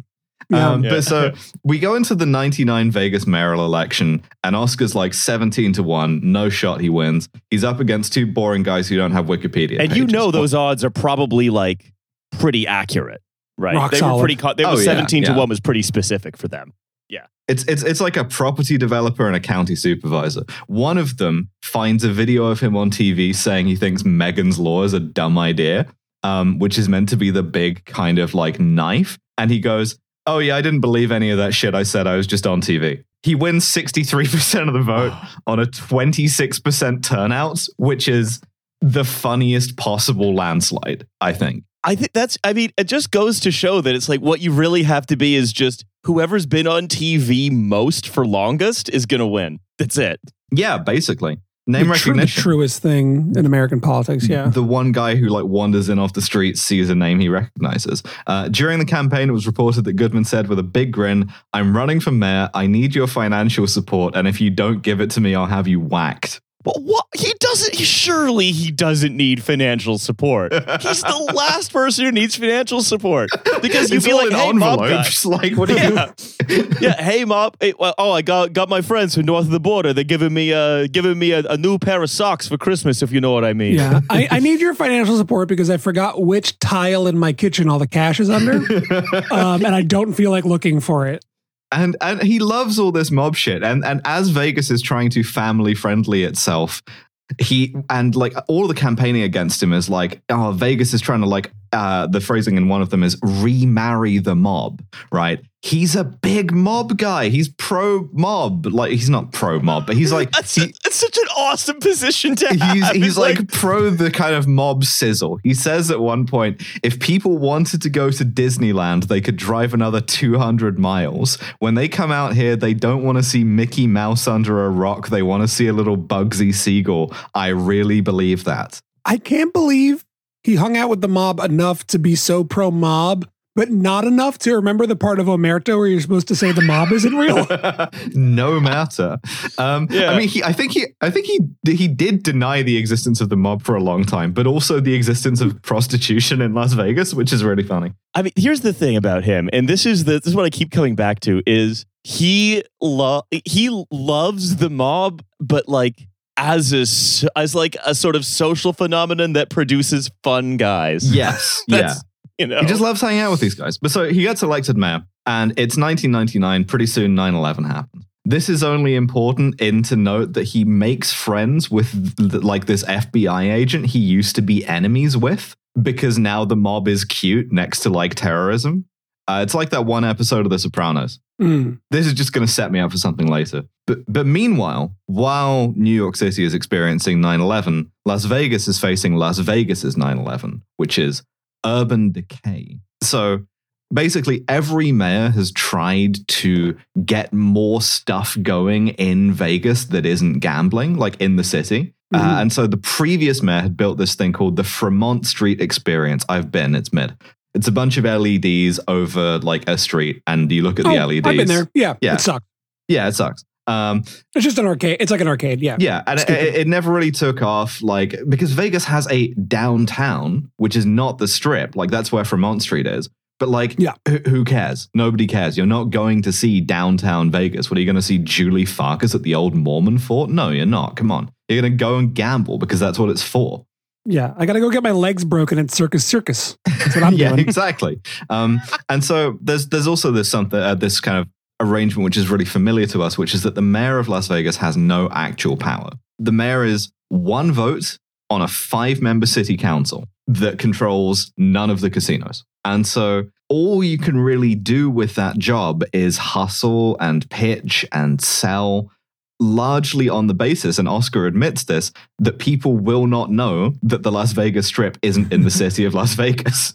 Yeah. Um, Yeah. But so we go into the ninety-nine Vegas mayoral election, and Oscar's like seventeen to one. No shot he wins. He's up against two boring guys who don't have Wikipedia And you pages. know those odds are probably like pretty accurate, right? Rock they solid. were pretty. Co- they Oh, were yeah, seventeen to yeah. one was pretty specific for them. It's it's it's like a property developer and a county supervisor. One of them finds a video of him on T V saying he thinks Megan's Law is a dumb idea, um, which is meant to be the big kind of like knife. And he goes, "Oh yeah, I didn't believe any of that shit I said. I was just on T V." He wins sixty-three percent of the vote on a twenty-six percent turnout, which is the funniest possible landslide, I think. I think that's, I mean, it just goes to show that it's like what you really have to be is just whoever's been on T V most for longest is going to win. That's it. Yeah, basically. Name the, tru- the recognition. truest thing in American politics. Yeah. The one guy who like wanders in off the street, sees a name he recognizes. Uh, during the campaign, it was reported that Goodman said with a big grin, "I'm running for mayor. I need your financial support. And if you don't give it to me, I'll have you whacked." But what he doesn't, he, surely he doesn't need financial support. He's the last person who needs financial support because you'd It's be all like, in "Hey, mob guy." envelopes. Like, what do Yeah. you? Yeah, hey mob. Hey, well, oh, I got got my friends from north of the border. They're giving me uh giving me a, a new pair of socks for Christmas, if you know what I mean. Yeah. I, I need your financial support because I forgot which tile in my kitchen all the cash is under. um, and I don't feel like looking for it. And and he loves all this mob shit. And and as Vegas is trying to family friendly itself, he and like all the campaigning against him is like, oh, Vegas is trying to like uh the phrasing in one of them is remarry the mob, right? He's a big mob guy. He's pro mob. Like he's not pro mob, but he's like That's, he- a, that's such an awesome position to have. He's, he's It's like, pro the kind of mob sizzle. He says at one point, if people wanted to go to Disneyland, they could drive another two hundred miles. When they come out here, they don't want to see Mickey Mouse under a rock. They want to see a little Bugsy Siegel. I really believe that. I can't believe he hung out with the mob enough to be so pro mob, but not enough to remember the part of Omerta where you're supposed to say the mob isn't real. No matter. Um, Yeah. I mean, he, I think he, I think he, he did deny the existence of the mob for a long time, but also the existence of prostitution in Las Vegas, which is really funny. I mean, here's the thing about him, and this is the this is what I keep coming back to: is he lo- he loves the mob, but like as a s- as like a sort of social phenomenon that produces fun guys. Yes. yeah. That's, you know, He just loves hanging out with these guys. But so he gets elected mayor, and it's nineteen ninety-nine. Pretty soon, nine eleven happens. This is only important in to note that he makes friends with th- like this F B I agent he used to be enemies with because now the mob is cute next to like terrorism. Uh, it's like that one episode of The Sopranos. Mm. This is just going to set me up for something later. But but meanwhile, while New York City is experiencing nine eleven, Las Vegas is facing Las Vegas's nine eleven, which is urban decay. So basically, every mayor has tried to get more stuff going in Vegas that isn't gambling, like in the city. Mm-hmm. Uh, and so the previous mayor had built this thing called the Fremont Street Experience. I've been, it's mid. It's a bunch of L E Ds over like a street, and you look at Oh, the L E Ds. I've been there. Yeah. Yeah. It sucks. Yeah, it sucks. Um, It's just an arcade. It's like an arcade. Yeah. yeah, and it, it, it never really took off, like, because Vegas has a downtown, which is not the strip. Like, that's where Fremont Street is. But, like, Yeah. who, who cares? Nobody cares. You're not going to see downtown Vegas. What are you going to see, Julie Farkas at the old Mormon fort? No, you're not. Come on. You're going to go and gamble because that's what it's for. Yeah. I got to go get my legs broken at Circus Circus. That's what I'm yeah, doing. exactly. Um, and so there's there's also this something uh, this kind of arrangement which is really familiar to us, which is that the mayor of Las Vegas has no actual power. The mayor is one vote on a five-member city council that controls none of the casinos. And so all you can really do with that job is hustle and pitch and sell, largely on the basis, and Oscar admits this, that people will not know that the Las Vegas Strip isn't in the city of Las Vegas.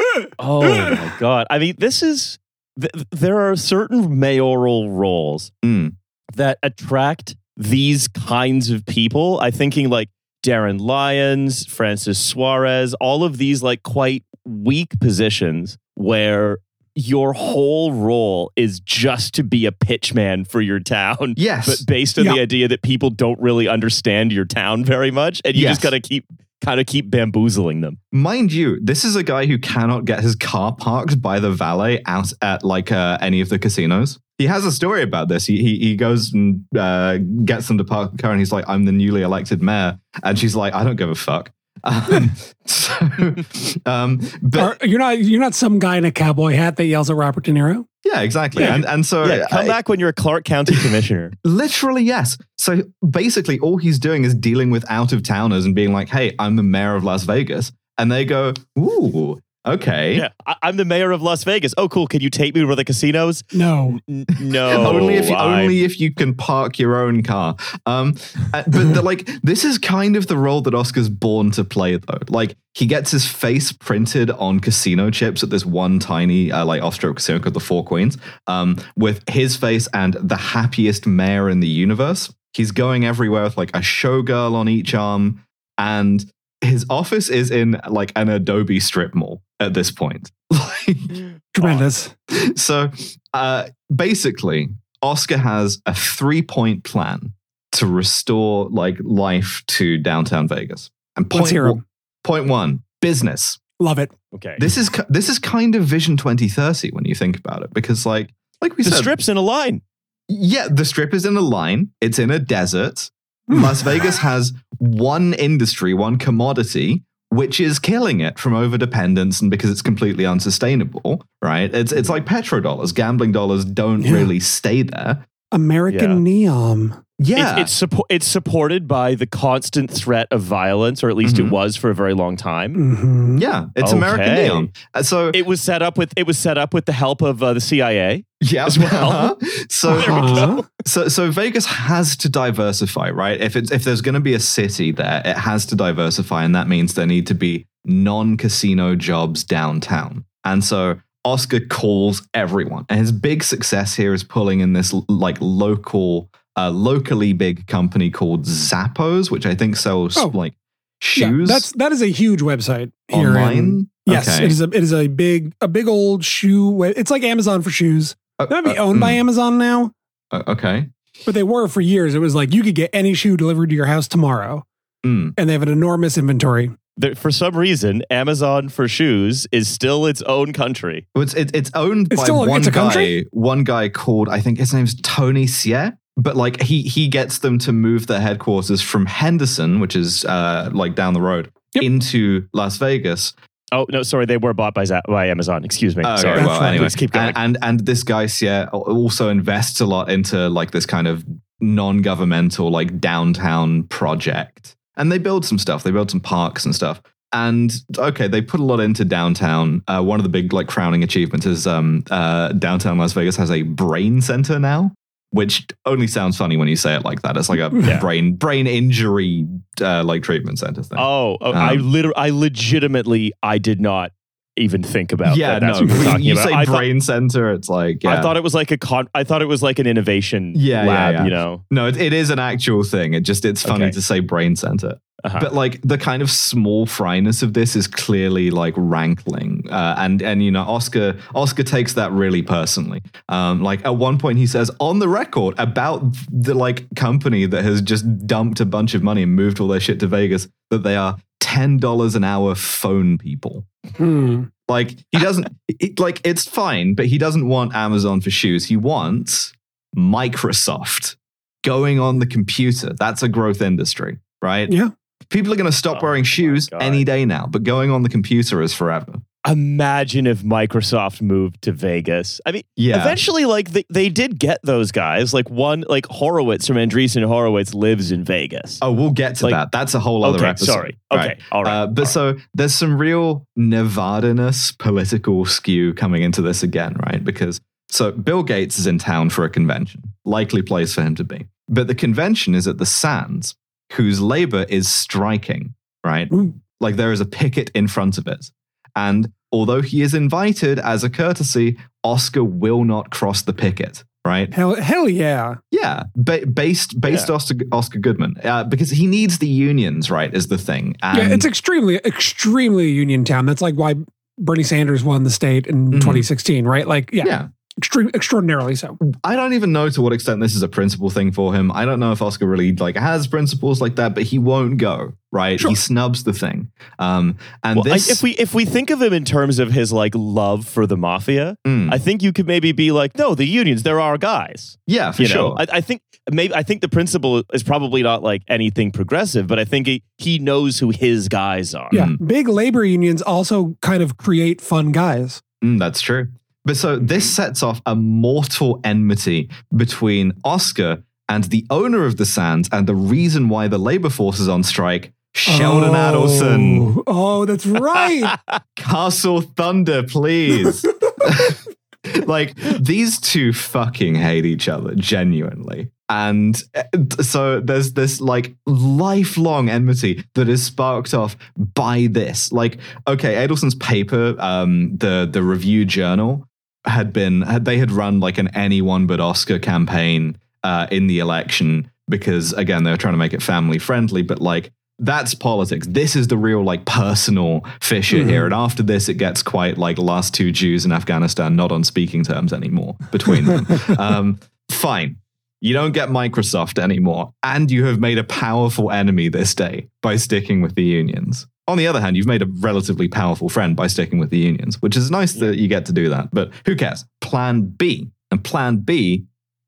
oh my god! I mean, this is th- there are certain mayoral roles Mm. that attract these kinds of people. I'm thinking like Darren Lyons, Francis Suarez, all of these like quite weak positions where your whole role is just to be a pitchman for your town. Yes. But based on Yeah. the idea that people don't really understand your town very much. And you Yes. just got to keep kind of keep bamboozling them. Mind you, this is a guy who cannot get his car parked by the valet out at like uh, any of the casinos. He has a story about this. He he, he goes and uh, gets them to park the car, and he's like, "I'm the newly elected mayor," and she's like, "I don't give a fuck." Um, so, um, but Are, you're not you're not some guy in a cowboy hat that yells at Robert De Niro. yeah, exactly. Yeah. And and so Yeah, come I- back when you're a Clark County commissioner. Literally, yes. So basically, all he's doing is dealing with out of towners and being like, "Hey, I'm the mayor of Las Vegas," and they go, "Ooh, okay." Yeah, I, I'm the mayor of Las Vegas. Oh, cool. Can you take me to the casinos? No, N- no, only if you, I- only if you can park your own car. Um, uh, but the, like this is kind of the role that Oscar's born to play, though. Like he gets his face printed on casino chips at this one tiny uh, like off-stroke casino called the Four Queens, um, with his face and the happiest mayor in the universe. He's going everywhere with like a showgirl on each arm, and his office is in like an Adobe strip mall at this point. Like, tremendous. so uh, basically, Oscar has a three-point plan to restore like life to downtown Vegas. And point, Let's hear 'em. point one, business. Love it. Okay. This is ki- this is kind of Vision twenty thirty when you think about it, because like like we the said, strip's in a line. yeah, the strip is in a line. It's in a desert. Las Vegas has one industry, one commodity, which is killing it from overdependence and because it's completely unsustainable, right? It's it's like petrodollars. Gambling dollars don't Yeah. really stay there. American Neom. Yeah. It, it's suppo- it's supported by the constant threat of violence, or at least Mhm. it was for a very long time. Mm-hmm. yeah, it's Okay. American Neon. Uh, So It was set up with it was set up with the help of uh, the C I A. yeah, as well. so There we go. So, so Vegas has to diversify, right? If it's if there's going to be a city there, it has to diversify, and that means there need to be non-casino jobs downtown. And so Oscar calls everyone, and his big success here is pulling in this like local, uh, locally big company called Zappos, which I think sells Oh. like Yeah, shoes that's that is a huge website here online. in- yes, Okay. it is a it is a big a big old shoe. we- It's like Amazon for shoes. Uh, They might be uh, owned by mm, Amazon now, uh, okay. but they were for years. It was like you could get any shoe delivered to your house tomorrow, Mm. and they have an enormous inventory. There, for some reason, Amazon for shoes is still its own country. Well, It's it, it's owned It's by still a- one it's a guy. country? One guy called, I think his name's Tony Sier. But like he he gets them to move their headquarters from Henderson, which is uh, like down the road, Yep. into Las Vegas. Oh no, sorry, they were bought by Za- by Amazon. Excuse me. Oh, okay, sorry. That's well, fine. anyway, Let's keep going. And, and and this guy Sier also invests a lot into like this kind of non-governmental like downtown project, and they build some stuff. They build some parks and stuff. And okay, they put a lot into downtown. Uh, one of the big like crowning achievements is um, uh, downtown Las Vegas has a brain center now, which only sounds funny when you say it like that. It's like a Yeah. brain brain injury uh, like treatment center thing. Oh, oh I Um, literally, I legitimately, I did not even think about yeah, that. That's no. what you're When talking you about. say I thought, brain center, it's like yeah. I thought it was like a con. I thought it was like an innovation Yeah, yeah, lab. yeah. You know, no, it, it is an actual thing. It just it's funny Okay. to say brain center. uh-huh. But like the kind of small fryness of this is clearly like rankling, uh, and and you know Oscar Oscar takes that really personally. Um, like at one point he says on the record about the like company that has just dumped a bunch of money and moved all their shit to Vegas that they are ten dollars an hour phone people. Hmm. Like he doesn't it, like it's fine, but he doesn't want Amazon for shoes. He wants Microsoft going on the computer. That's a growth industry, right? Yeah. People are going to stop Oh wearing my shoes God. any day now, but going on the computer is forever. Imagine if Microsoft moved to Vegas. I mean, Yeah. eventually, like they, they did get those guys. Like one, like Horowitz from Andreessen Horowitz lives in Vegas. Oh, we'll get to Like- that. That's a whole other okay, episode. sorry. Okay, Right. all right. Uh, but all right. so there's some real Nevada-ness political skew coming into this again, right? Because so Bill Gates is in town for a convention, likely place for him to be. But the convention is at the Sands, whose labor is striking, right? Ooh. Like there is a picket in front of it. And although he is invited as a courtesy, Oscar will not cross the picket, right? Hell, hell yeah. Yeah, ba- based based Yeah. Oscar, Oscar Goodman, uh, because he needs the unions, right? Is the thing. And yeah, it's extremely, extremely a union town. That's like why Bernie Sanders won the state in Mhm. twenty sixteen, right? Like, yeah. yeah, Extreme, extraordinarily so. I don't even know to what extent this is a principle thing for him. I don't know if Oscar really like has principles like that, but he won't go, right? Sure. He snubs the thing. Um, and well, this, I, if we if we think of him in terms of his like love for the mafia, mm, I think you could maybe be like, no, the unions, they're our guys. yeah, for You sure. know, I, I think maybe I think the principle is probably not like anything progressive, but I think he, he knows who his guys are. Yeah. Mm. Big labor unions also kind of create fun guys. Mm, that's true. But so this sets off a mortal enmity between Oscar and the owner of the Sands, and the reason why the labor force is on strike, Sheldon oh. Adelson. Oh, that's right. Castle Thunder, please. Like, these two fucking hate each other, genuinely. And so there's this like lifelong enmity that is sparked off by this. Like, okay, Adelson's paper, um, the the Review Journal, had been had they had run like an anyone but Oscar campaign uh, in the election because, again, they were trying to make it family friendly. But like, that's politics. This is the real like personal fissure mm-hmm. here. And after this, it gets quite like last two Jews in Afghanistan not on speaking terms anymore between them. um, fine. You don't get Microsoft anymore, and you have made a powerful enemy this day by sticking with the unions. On the other hand, you've made a relatively powerful friend by sticking with the unions, which is nice yeah. that you get to do that. But who cares? Plan B. And plan B,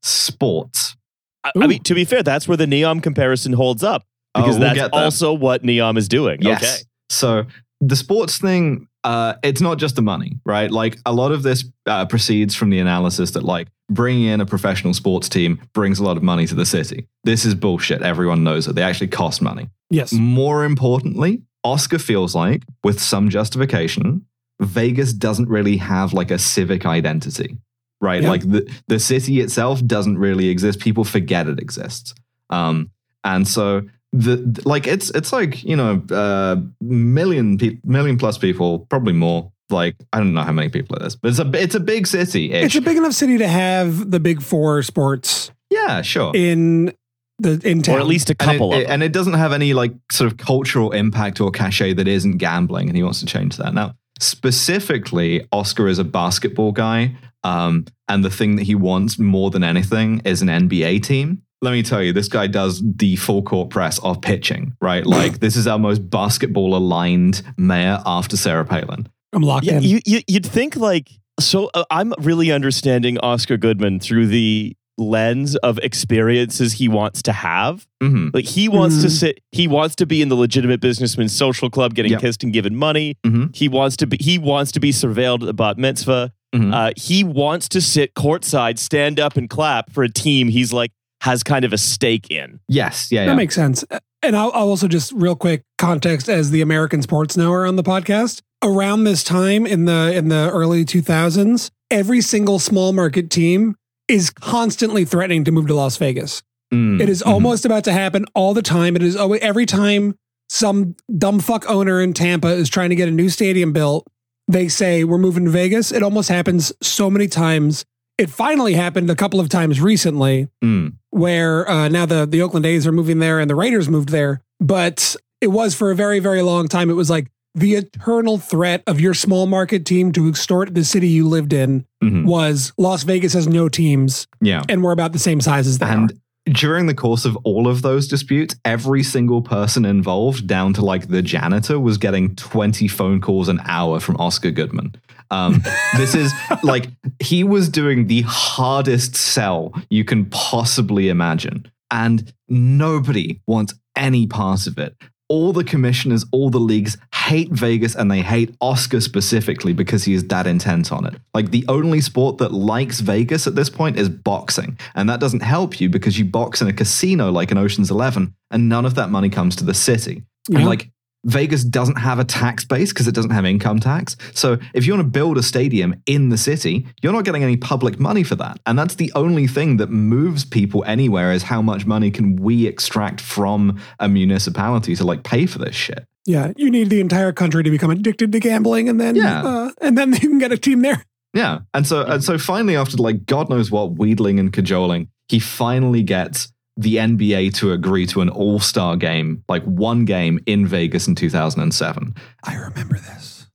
sports. I, I mean, to be fair, that's where the Neom comparison holds up. Because oh, we'll that's also what Neom is doing. Yes. Okay. So the sports thing, uh, it's not just the money, right? Like, a lot of this uh, proceeds from the analysis that like bringing in a professional sports team brings a lot of money to the city. This is bullshit. Everyone knows it. They actually cost money. Yes. More importantly, Oscar feels like, with some justification, Vegas doesn't really have like a civic identity, right? Yeah. Like the, the city itself doesn't really exist. People forget it exists. Um, and so the like it's it's like, you know, uh, million pe- million plus people, probably more. Like, I don't know how many people it is, but it's a it's a big city. It's a big enough city to have the big four sports. Yeah, sure. In the in town. Or at least a couple and it, of them. And it doesn't have any like sort of cultural impact or cachet that isn't gambling, and he wants to change that. Now, specifically, Oscar is a basketball guy, um, and the thing that he wants more than anything is an N B A team. Let me tell you, this guy does the full court press of pitching, right? Like, this is our most basketball aligned mayor after Sarah Palin. I'm locked yeah, in. You, you, you'd think like, so uh, I'm really understanding Oscar Goodman through the lens of experiences he wants to have. Mm-hmm. Like, he wants mm-hmm. to sit, he wants to be in the legitimate businessman's social club, getting yep. kissed and given money. Mm-hmm. He wants to be, he wants to be surveilled at the bat mitzvah. Mm-hmm. Uh, he wants to sit courtside, stand up and clap for a team he's like, has kind of a stake in. Yes, yeah, yeah. That makes sense. And I'll, I'll also just real quick context as the American sports knower on the podcast. Around this time in the in the early two thousands, every single small market team is constantly threatening to move to Las Vegas. Mm, it is mm-hmm. almost about to happen all the time. It is always, every time some dumb fuck owner in Tampa is trying to get a new stadium built, they say we're moving to Vegas. It almost happens so many times. It finally happened a couple of times recently mm. where uh, now the, the Oakland A's are moving there and the Raiders moved there. But it was for a very, very long time. It was like the eternal threat of your small market team to extort the city you lived in mm-hmm. was Las Vegas has no teams. Yeah. And we're about the same size as they and are. During the course of all of those disputes, every single person involved, down to like the janitor, was getting twenty phone calls an hour from Oscar Goodman. Um, this is like, he was doing the hardest sell you can possibly imagine. And nobody wants any part of it. All the commissioners, all the leagues hate Vegas, and they hate Oscar specifically because he is that intent on it. Like, the only sport that likes Vegas at this point is boxing. And that doesn't help you because you box in a casino like an Ocean's Eleven, and none of that money comes to the city. Yeah. And like, Vegas doesn't have a tax base because it doesn't have income tax. So if you want to build a stadium in the city, you're not getting any public money for that. And that's the only thing that moves people anywhere, is how much money can we extract from a municipality to like pay for this shit. Yeah, you need the entire country to become addicted to gambling, and then yeah. uh, and then you can get a team there. Yeah, and so and so finally, after like God knows what wheedling and cajoling, he finally gets the N B A to agree to an all-star game, like one game in Vegas in two thousand seven. I remember this.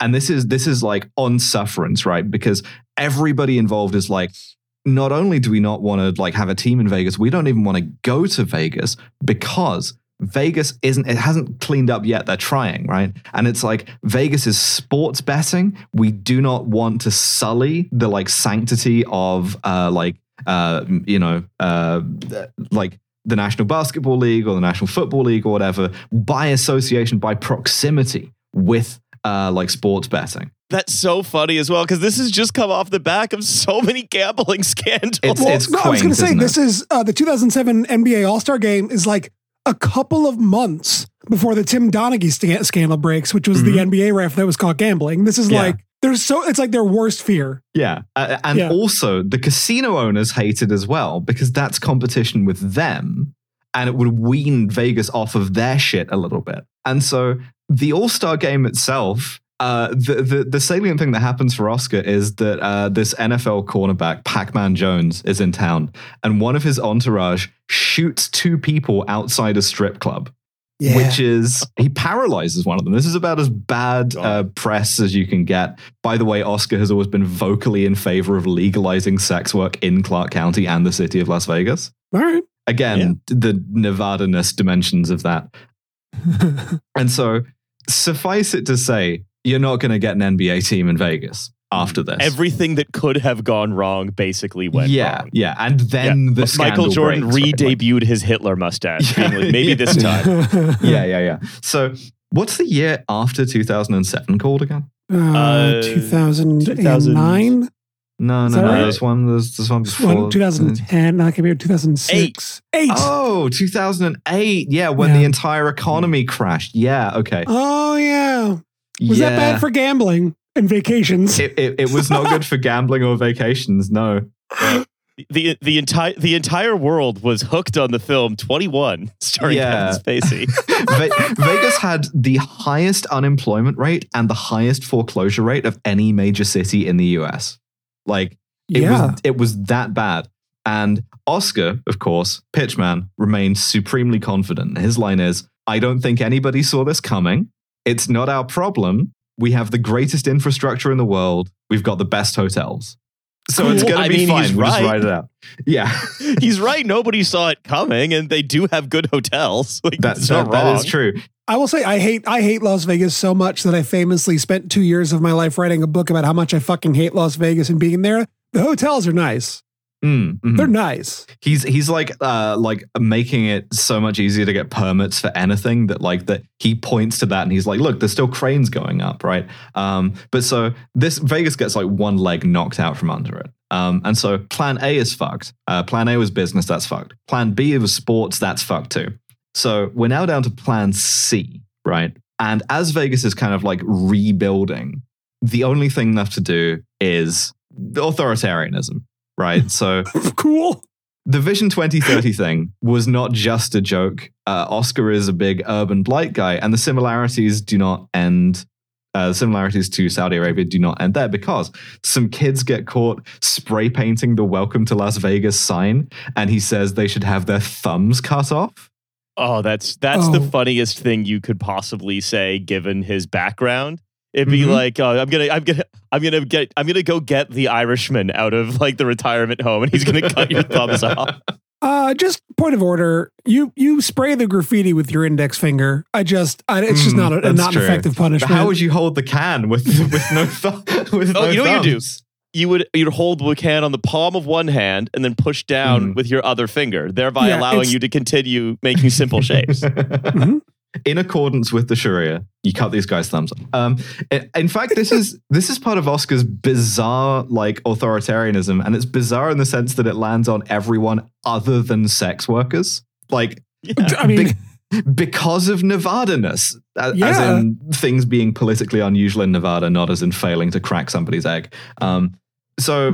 and this is this is like on sufferance, right? Because everybody involved is like, not only do we not want to like have a team in Vegas, we don't even want to go to Vegas because Vegas isn't, it hasn't cleaned up yet. They're trying, right? And it's like, Vegas is sports betting. We do not want to sully the like sanctity of uh, like, uh, you know, uh, like the National Basketball League or the National Football League or whatever by association, by proximity with uh, like sports betting. That's so funny as well, because this has just come off the back of so many gambling scandals. It's, well, it's no, quaint, I was going to say, isn't this it? is uh, the two thousand seven N B A All-Star Game is like a couple of months before the Tim Donaghy st- scandal breaks, which was Mm-hmm. the N B A ref that was caught gambling. This is Yeah. like, there's so, it's like their worst fear. Yeah. Uh, and Yeah. also the casino owners hate it as well because that's competition with them and it would wean Vegas off of their shit a little bit. And so the All-Star game itself, uh, the, the, the salient thing that happens for Oscar is that uh, this N F L cornerback, Pac-Man Jones, is in town and one of his entourage shoots two people outside a strip club. Yeah. Which is, he paralyzes one of them. This is about as bad uh, press as you can get. By the way, Oscar has always been vocally in favor of legalizing sex work in Clark County and the city of Las Vegas. All right. Again, Yeah. the Nevada-ness dimensions of that. And so, suffice it to say, you're not going to get an N B A team in Vegas after this. Everything that could have gone wrong basically went yeah, wrong. yeah. And then Yeah. the scandal Michael Jordan breaks, right? Like- re-debuted his Hitler mustache, Yeah. being like, maybe this time. yeah, yeah, yeah. So, what's the year after two thousand seven called again? Uh, Uh, two thousand nine? No, Is no, that no. right? There's one. There's, there's one before. One, two thousand ten, no, I can be two thousand six. Eight. Eight. Oh, two thousand eight. Yeah, when Yeah. the entire economy crashed. Yeah, okay. Oh, yeah. Was yeah. that bad for gambling and vacations? It, it, it was not good for gambling or vacations, no. The the entire the entire world was hooked on the film twenty-one, starring Yeah. Kevin Spacey. Ve- Vegas had the highest unemployment rate and the highest foreclosure rate of any major city in the U S. Like, it Yeah. was it was that bad. And Oscar, of course, Pitchman, remained supremely confident. His line is, I don't think anybody saw this coming. It's not our problem. We have the greatest infrastructure in the world. We've got the best hotels. So it's Cool. going I to be mean, fine. he's We'll just right. write it out. Yeah, He's right. Nobody saw it coming, and they do have good hotels. Like, that's it's not that, that wrong. is true. I will say I hate I hate Las Vegas so much that I famously spent two years of my life writing a book about how much I fucking hate Las Vegas and being there. The hotels are nice. Mm, mhm. They're nice. He's he's like uh like making it so much easier to get permits for anything that like that he points to that and he's like, look, there's still cranes going up, right? Um, but so this Vegas gets like one leg knocked out from under it. Um, and so plan A is fucked. Uh, plan A was business, that's fucked. Plan B was sports, that's fucked too. So we're now down to plan C, right? And as Vegas is kind of like rebuilding, the only thing left to do is authoritarianism. Right. So Cool. the Vision twenty thirty thing was not just a joke. Uh, Oscar is a big urban blight guy, and the similarities do not end. Uh, the similarities to Saudi Arabia do not end there because some kids get caught spray painting the Welcome to Las Vegas sign, and he says they should have their thumbs cut off. Oh, that's that's the Oh. funniest thing you could possibly say, given his background. It'd be Mhm. like, oh, I'm gonna, I'm gonna, I'm gonna get, I'm gonna go get the Irishman out of like the retirement home, and he's gonna cut your thumbs off. Uh, just point of order. You you spray the graffiti with your index finger. I just I, it's just Mm, not a, that's not true. an effective But punishment. how would you hold the can with with no thumb? With Oh, no you know what you do? thumbs? You would, you'd hold the can on the palm of one hand and then push down Mm. with your other finger, thereby Yeah, allowing it's- you to continue making simple shapes. Mhm. In accordance with the Sharia, you cut these guys' thumbs off. Um, i- in fact, this is this is part of Oscar's bizarre like authoritarianism, and it's bizarre in the sense that it lands on everyone other than sex workers. Like, Yeah. I mean, be- because of Nevada-ness, a- as Yeah. in things being politically unusual in Nevada, not as in failing to crack somebody's egg. Um, so,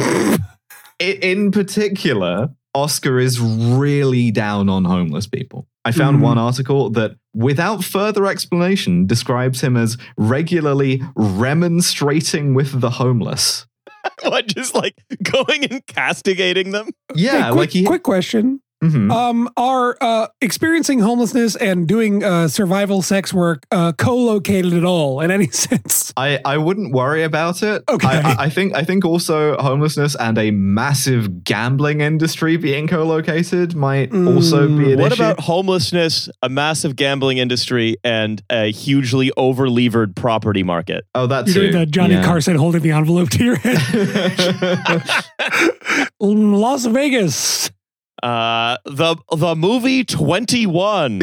i- in particular, Oscar is really down on homeless people. I found Mhm. one article that, without further explanation, describes him as regularly remonstrating with the homeless. What, just like going and castigating them? Yeah, hey, quick, like he. quick question. Mhm. um, are uh, experiencing homelessness and doing uh, survival sex work uh, co-located at all in any sense? I, I wouldn't worry about it. Okay. I, I- I think I think also homelessness and a massive gambling industry being co-located might also be an What issue. about homelessness, a massive gambling industry, and a hugely over-levered property market? Oh, that's You're doing the Johnny yeah. Carson holding the envelope to your head. Las Vegas. Uh, the the movie twenty-one.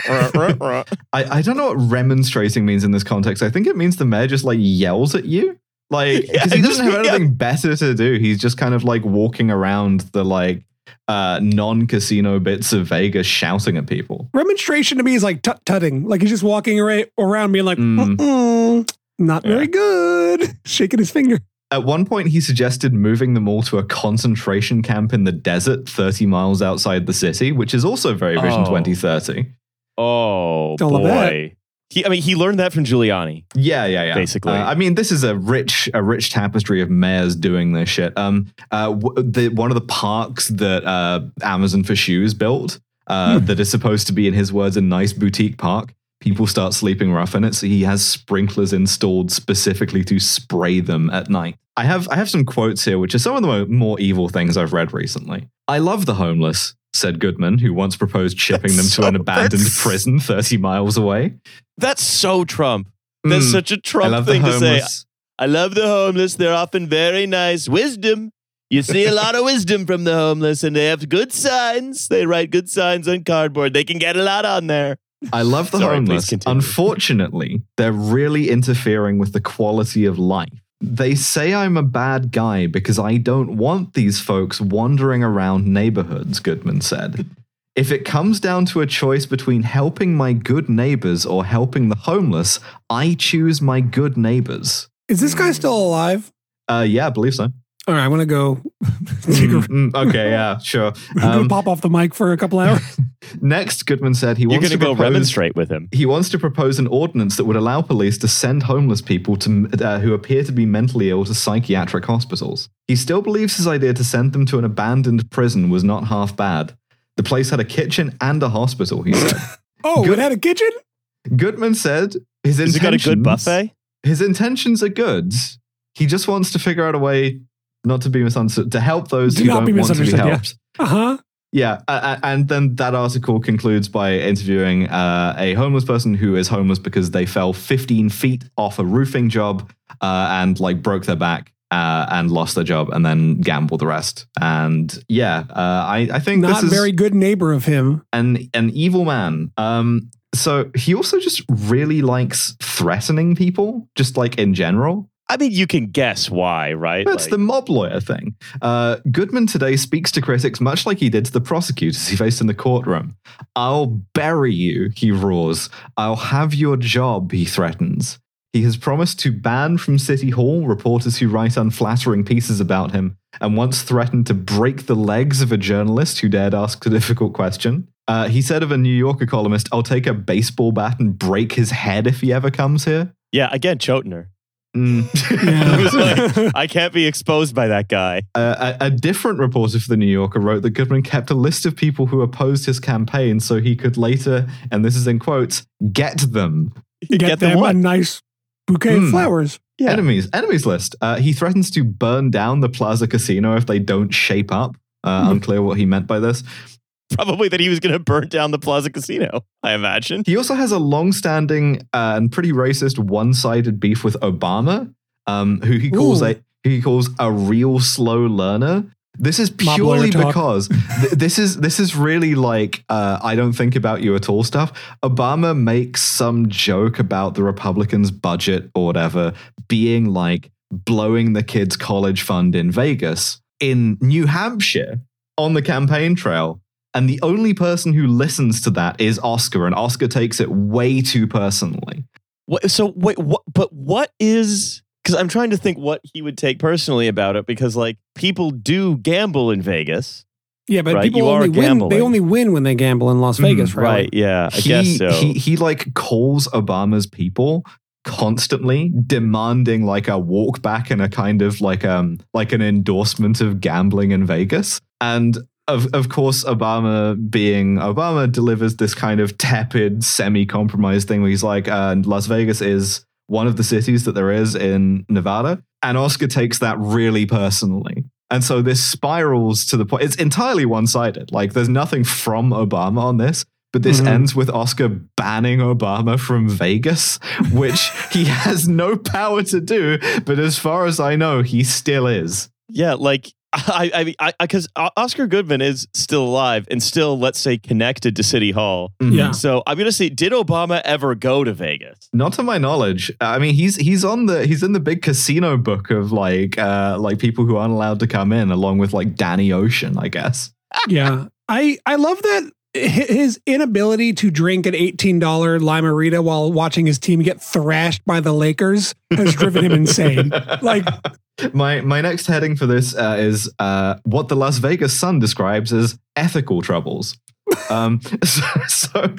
I, I don't know what remonstrating means in this context. I think it means the mayor just like yells at you. Like, because he doesn't have Yeah. anything better to do. He's just kind of like walking around the like uh, non-casino bits of Vegas shouting at people. Remonstration to me is like tut-tutting. Like he's just walking ar- around being like, Mm. "Mm-mm, not very good. Shaking his finger. At one point, he suggested moving them all to a concentration camp in the desert thirty miles outside the city, which is also very Vision Oh. twenty thirty. Oh Don't love that. boy. He, I mean, he learned that from Giuliani. Yeah, yeah, yeah. Basically. Uh, I mean, this is a rich, a rich tapestry of mayors doing this shit. Um, uh, w- the, one of the parks that uh, Amazon for Shoes built, uh, Hmm. that is supposed to be, in his words, a nice boutique park. People start sleeping rough in it, so he has sprinklers installed specifically to spray them at night. I have I have some quotes here, which are some of the mo- more evil things I've read recently. I love the homeless, said Goodman, who once proposed shipping them That's to an so- abandoned that's- prison thirty miles away. That's so Trump. That's Mm, such a I Trump love the thing to say. homeless. I love the homeless. They're often very nice. Wisdom. You see a lot of wisdom from the homeless, and they have good signs. They write good signs on cardboard. They can get a lot on there. I love the Sorry, please homeless. continue. Unfortunately, they're really interfering with the quality of life. They say I'm a bad guy because I don't want these folks wandering around neighborhoods, Goodman said. If it comes down to a choice between helping my good neighbors or helping the homeless, I choose my good neighbors. Is this guy still alive? Uh, yeah, I believe so. All right, I'm going to go take a, Mm, mm, okay, yeah, sure. I'm gonna Um, pop off the mic for a couple hours. next, Goodman said he You're wants going to to go propose- remonstrate with him. He wants to propose an ordinance that would allow police to send homeless people to uh, who appear to be mentally ill to psychiatric hospitals. He still believes his idea to send them to an abandoned prison was not half bad. The place had a kitchen and a hospital, he said. Oh, Good- it had a kitchen? Goodman said his Has intentions... he got a good buffet? His intentions are good. He just wants to figure out a way not to be misunderstood, to help those Do who not don't be want to be misunderstood, yeah. helped. Uh-huh. Yeah, uh, uh, and then that article concludes by interviewing uh, a homeless person who is homeless because they fell fifteen feet off a roofing job uh, and like broke their back uh, and lost their job and then gambled the rest. And yeah, uh, I, I think Not this is very good neighbor of him. an an evil man. Um, so he also just really likes threatening people, just like in general. I mean, you can guess why, right? That's Like- the mob lawyer thing. Uh, Goodman today speaks to critics much like he did to the prosecutors he faced in the courtroom. I'll bury you, he roars. I'll have your job, he threatens. He has promised to ban from City Hall reporters who write unflattering pieces about him, and once threatened to break the legs of a journalist who dared ask a difficult question. Uh, he said of a New Yorker columnist, I'll take a baseball bat and break his head if he ever comes here. Yeah, again, Chotiner. Mm. He was like, I can't be exposed by that guy. Uh, a, a different reporter for the New Yorker wrote that Goodman kept a list of people who opposed his campaign so he could later, and this is in quotes, get them. Get, Get them them what? a nice bouquet of Hmm. flowers. Yeah. Enemies, enemies list. Uh, he threatens to burn down the Plaza Casino if they don't shape up. Uh, Hmm. unclear what he meant by this. Probably that he was going to burn down the Plaza Casino, I imagine. He also has a long-standing uh, and pretty racist one-sided beef with Obama, um, who he calls Ooh. a who he calls a real slow learner. This is Mob purely lawyer talk. because th- this is this is really like uh, I don't think about you at all stuff. Obama makes some joke about the Republicans' budget or whatever being like blowing the kids' college fund in Vegas. In New Hampshire, on the campaign trail. And the only person who listens to that is Oscar, and Oscar takes it way too personally. What, so wait, what? But what is? Because I'm trying to think what he would take personally about it. Because like people do gamble in Vegas, Yeah, but Right, people you are only win. gambling. They only win when they gamble in Las Vegas, right? right? Yeah, I he, guess so. He, he like calls Obama's people constantly demanding like a walk back and a kind of like um like an endorsement of gambling in Vegas. And of of course, Obama being Obama delivers this kind of tepid, semi-compromised thing where he's like, uh, Las Vegas is one of the cities that there is in Nevada. And Oscar takes that really personally. And so this spirals to the point, it's entirely one-sided. Like, there's nothing from Obama on this, but this mm-hmm. ends with Oscar banning Obama from Vegas, which he has no power to do. But as far as I know, he still is. Yeah, like, I, I mean, I, because Oscar Goodman is still alive and still, let's say, connected to City Hall. Mm-hmm. Yeah. So I'm gonna say, did Obama ever go to Vegas? Not to my knowledge. I mean, he's he's on the he's in the big casino book of like uh, like people who aren't allowed to come in, along with like Danny Ocean, I guess. Yeah, I I love that his inability to drink an eighteen dollars Lime-A-Rita while watching his team get thrashed by the Lakers has driven him insane. Like. My my next heading for this uh, is uh, what the Las Vegas Sun describes as ethical troubles. Um, so, so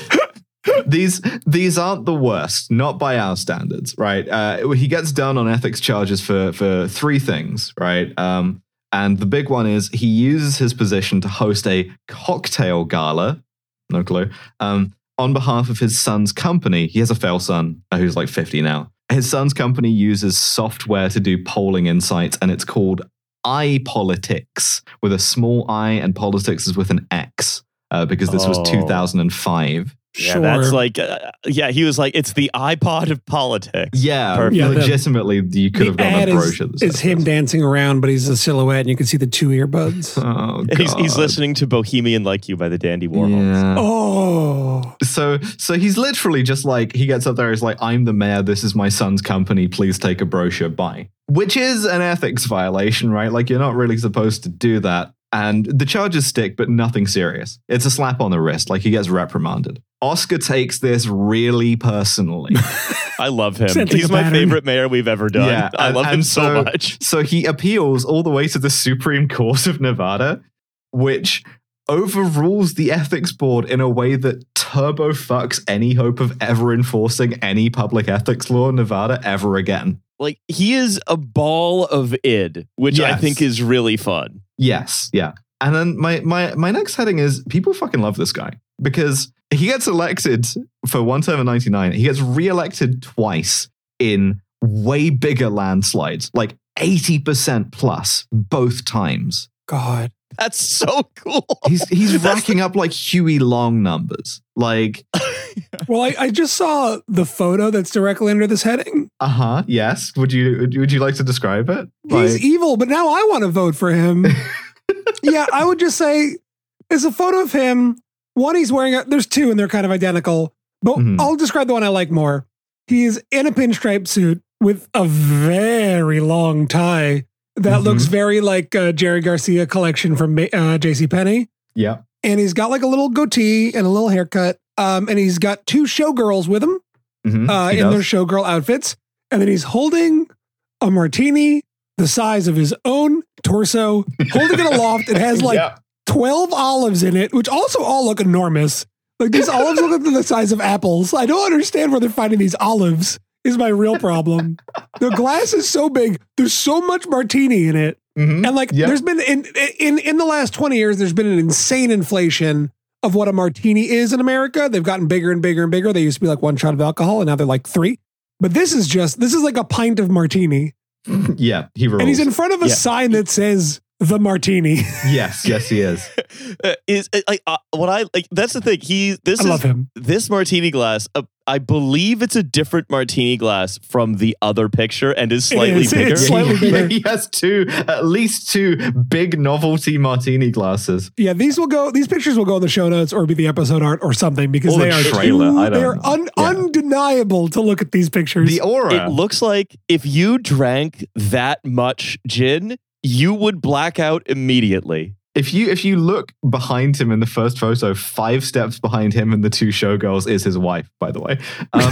these these aren't the worst, not by our standards, right? Uh, he gets done on ethics charges for for three things, right? Um, and the big one is he uses his position to host a cocktail gala, no clue, um, on behalf of his son's company. He has a fail son uh, who's like fifty now. His son's company uses software to do polling insights, and it's called iPolitics, with a small I, and politics is with an X, uh, because this oh. was two thousand five. Yeah, sure. that's like, uh, yeah, he was like, it's the iPod of politics. Yeah, yeah, legitimately, the, you could have gotten a brochure. Is, it's him dancing around, but he's a silhouette, and you can see the two earbuds. Oh, God. He's, he's listening to Bohemian Like You by the Dandy Warhols. Yeah. Oh. So, so he's literally just like, he gets up there, he's like, I'm the mayor, this is my son's company, please take a brochure, bye. Which is an ethics violation, right? Like, you're not really supposed to do that. And the charges stick, but nothing serious. It's a slap on the wrist, like he gets reprimanded. Oscar takes this really personally. I love him. Sensing He's a my pattern. favorite mayor we've ever done. Yeah, I and, love and him so, so much. So he appeals all the way to the Supreme Court of Nevada, which overrules the ethics board in a way that turbo fucks any hope of ever enforcing any public ethics law in Nevada ever again. Like, he is a ball of id, which Yes. I think is really fun. Yes, yeah. And then my my my next heading is people fucking love this guy because he gets elected for one term in ninety-nine. He gets reelected twice in way bigger landslides, like eighty percent plus both times. God. That's so cool. He's he's racking up like Huey Long numbers. Like, well, I, I just saw the photo that's directly under this heading. uh huh. Yes. Would you would you like to describe it? He's Like, evil, but now I want to vote for him. Yeah, I would just say it's a photo of him. One, he's wearing a, there's two and they're kind of identical, but Mhm. I'll describe the one I like more. He's in a pinstripe suit with a very long tie that Mhm. looks very like a Jerry Garcia collection from Ma- uh, JCPenney. yeah. And he's got like a little goatee and a little haircut. Um, and he's got two showgirls with him Mhm. uh, He in their does. showgirl outfits. And then he's holding a martini the size of his own torso, holding it aloft. It has like Yeah. twelve olives in it, which also all look enormous. Like these olives look like the size of apples. I don't understand where they're finding these olives is my real problem. The glass is so big. There's so much martini in it. Mhm. And like, Yeah. there's been in, in, in the last twenty years, there's been an insane inflation of what a martini is in America. They've gotten bigger and bigger and bigger. They used to be like one shot of alcohol and now they're like three. But this is just, this is like a pint of martini. Yeah, he rules. And he's in front of a Yeah. sign that says the martini. Yes, yes, he is. Uh, is uh, like uh, what I like. That's the thing. He this I is love him. this martini glass. Uh, I believe it's a different martini glass from the other picture and is slightly is, bigger. it's slightly he, bigger. he has two, at least two big novelty martini glasses. Yeah, these will go, these pictures will go in the show notes or be the episode art or something because Or the they are, trailer, too, I don't they are know. un, Yeah. undeniable to look at these pictures. The aura. It looks like if you drank that much gin, you would black out immediately. If you if you look behind him in the first photo, five steps behind him and the two showgirls is his wife, by the way. Um,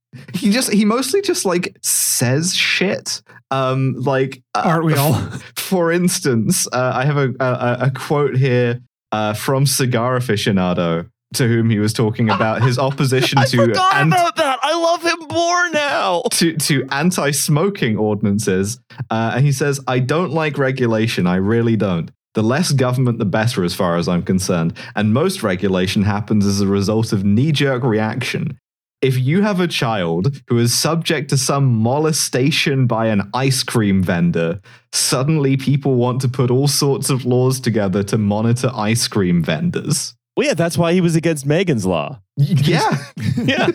he just he mostly just like says shit. Um, like uh, Aren't we all? For instance, uh, I have a, a a quote here uh, from Cigar Aficionado, to whom he was talking about his opposition I to forgot ant- about that. I love him more now. to to anti-smoking ordinances, uh, and he says, "I don't like regulation. I really don't. The less government, the better, as far as I'm concerned. And most regulation happens as a result of knee-jerk reaction. If you have a child who is subject to some molestation by an ice cream vendor, suddenly people want to put all sorts of laws together to monitor ice cream vendors. Well, yeah, that's why he was against Megan's Law. Yeah. Yeah.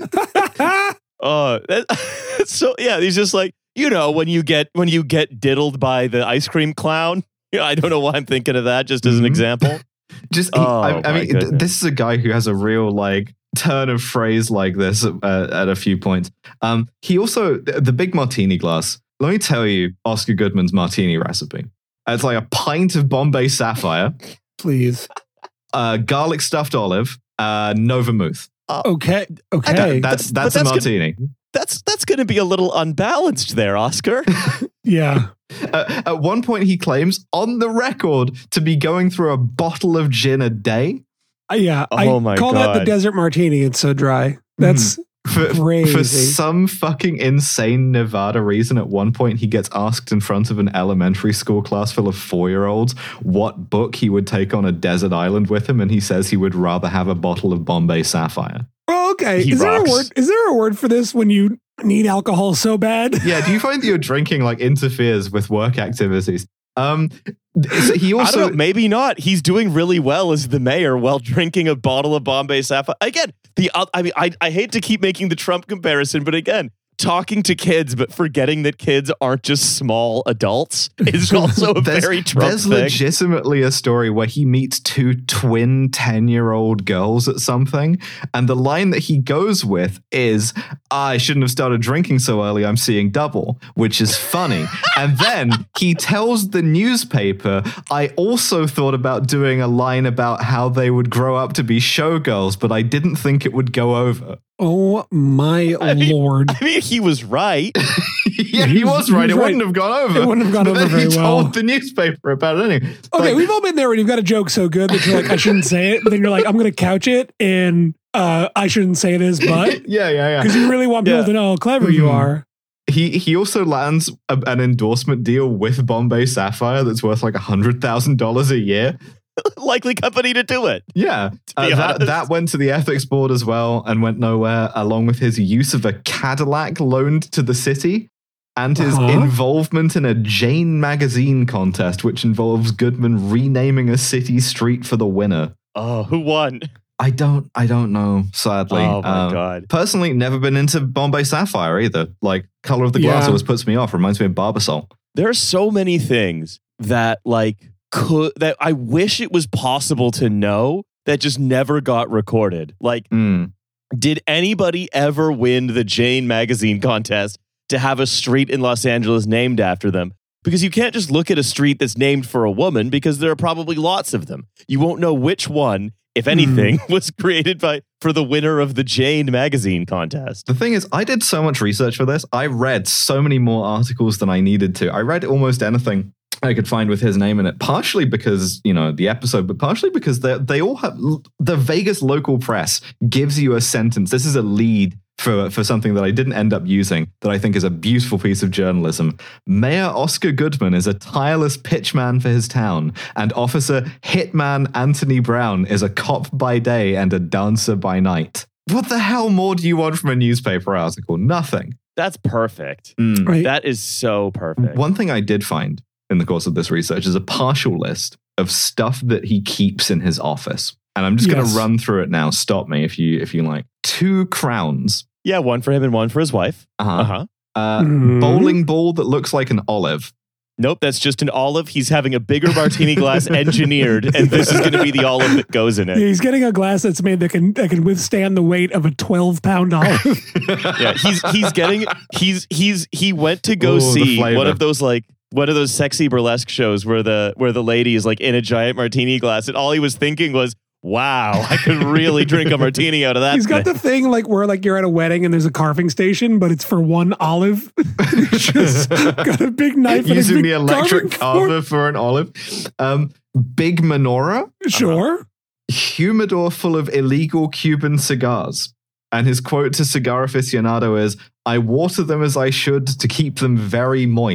Oh, that, so yeah, he's just like, you know, when you get when you get diddled by the ice cream clown. Yeah, I don't know why I'm thinking of that, just as an Mm-hmm. example. Just, he, Oh, I, I my mean, th- goodness. this is a guy who has a real like turn of phrase like this uh, at a few points. Um, he also the, the big martini glass. Let me tell you, Oscar Goodman's martini recipe. It's like a pint of Bombay Sapphire, Please. uh, garlic stuffed olive, uh, no vermouth. Okay. Okay. That- that's But that's, that's a good. martini. That's that's going to be a little unbalanced there, Oscar. yeah. Uh, at one point, he claims on the record to be going through a bottle of gin a day. Uh, yeah. Oh I my call that the God. desert martini. It's so dry. That's For, crazy. for some fucking insane Nevada reason, at one point he gets asked in front of an elementary school class full of four-year-olds what book he would take on a desert island with him, and he says he would rather have a bottle of Bombay Sapphire. Oh, okay. He Is there rocks. a word? Is there a word for this when you need alcohol so bad? Yeah, do you find that your drinking like interferes with work activities? Um, so he I also don't know, maybe not. He's doing really well as the mayor while drinking a bottle of Bombay Sapphire. Again, the uh, I mean, I, I hate to keep making the Trump comparison, but again, talking to kids but forgetting that kids aren't just small adults is also a there's, very Trump there's thing. legitimately a story where he meets two twin ten-year-old girls at something, and the line that he goes with is, I shouldn't have started drinking so early, I'm seeing double, which is funny. And then he tells the newspaper, I also thought about doing a line about how they would grow up to be showgirls, but I didn't think it would go over. Oh my I mean- lord! I mean, he was right. Yeah, he was right. It right. wouldn't have gone over. It wouldn't have gone But over then he very well. told the newspaper about it anyway. Okay, Like, we've all been there when you've got a joke so good that you're like, I shouldn't say it, but then you're like, I'm going to couch it, and uh, I shouldn't say this, but yeah, yeah, yeah. because you really want people Yeah. to know how clever you Mhm. are. He he also lands a, an endorsement deal with Bombay Sapphire that's worth like a hundred thousand dollars a year. Likely company to do it. Yeah, uh, be that honest. that went to the ethics board as well and went nowhere. Along with his use of a Cadillac loaned to the city and his Uh-huh. involvement in a Jane magazine contest, which involves Goodman renaming a city street for the winner. Oh, who won? I don't I don't know. Sadly, Oh my Um, God. Personally, never been into Bombay Sapphire either. Like, color of the glass Yeah. always puts me off. Reminds me of Barbasol. There are so many things that like could that I wish it was possible to know that just never got recorded. Like, Mm. did anybody ever win the Jane magazine contest to have a street in Los Angeles named after them? Because you can't just look at a street that's named for a woman because there are probably lots of them. You won't know which one, if anything, was created by for the winner of the Jane magazine contest. The thing is, I did so much research for this. I read so many more articles than I needed to. I read almost anything I could find with his name in it, partially because, you know, the episode, but partially because they they all have, the Vegas local press gives you a sentence. This is a lead for, for something that I didn't end up using that I think is a beautiful piece of journalism. Mayor Oscar Goodman is a tireless pitchman for his town, and Officer Hitman Anthony Brown is a cop by day and a dancer by night. What the hell more do you want from a newspaper article? Nothing. That's perfect. Mm. Right? That is so perfect. One thing I did find in the course of this research is a partial list of stuff that he keeps in his office. And I'm just going Yes. to run through it now. Stop me if you if you like. Two crowns. Yeah, one for him and one for his wife. Uh-huh. Uh-huh. Uh, Mhm. Bowling ball that looks like an olive. Nope, that's just an olive. He's having a bigger martini glass engineered, and this is going to be the olive that goes in Yeah, it. he's getting a glass that's made that can that can withstand the weight of a twelve pound olive. Yeah, he's he's getting he's he's he went to go Ooh, the see flavor. one of those like one of those sexy burlesque shows where the where the lady is like in a giant martini glass, and all he was thinking was, "Wow, I could really drink a martini out of that." He's got thing." the thing like where like you're at a wedding and there's a carving station, but it's for one olive. He's just got a big knife and a Using big the electric carving carver for an olive. Um, big menorah. fork. Sure. Humidor full of illegal Cuban cigars. And his quote to Cigar Aficionado is, I water them as I should to keep them very moist.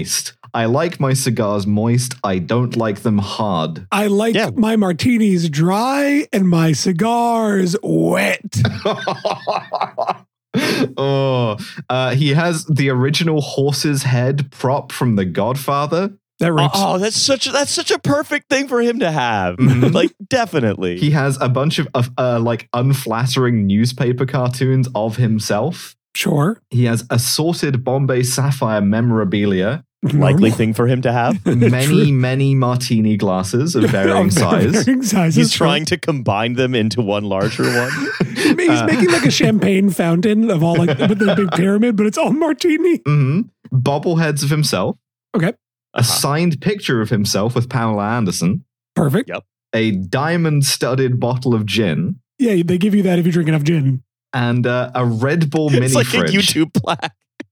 I like my cigars moist. I don't like them hard. I like Yeah. my martinis dry and my cigars wet. oh, uh, he has the original horse's head prop from The Godfather. That Oh, rips. oh, that's such a, that's such a perfect thing for him to have. Mhm. Like, definitely. He has a bunch of, of uh, like unflattering newspaper cartoons of himself. Sure. He has assorted Bombay Sapphire memorabilia, Likely Normal. thing for him to have. many, True. many martini glasses of varying Of size. varying sizes. He's trying to combine them into one larger one. He's Uh, making like a champagne fountain of all like with the big pyramid, but it's all martini. hmm Bobbleheads of himself. Okay. A Uh-huh. signed picture of himself with Pamela Anderson. Perfect. Yep. A diamond-studded bottle of gin. Yeah, they give you that if you drink enough gin. And uh, a Red Bull mini It's like fridge. a YouTube plaque.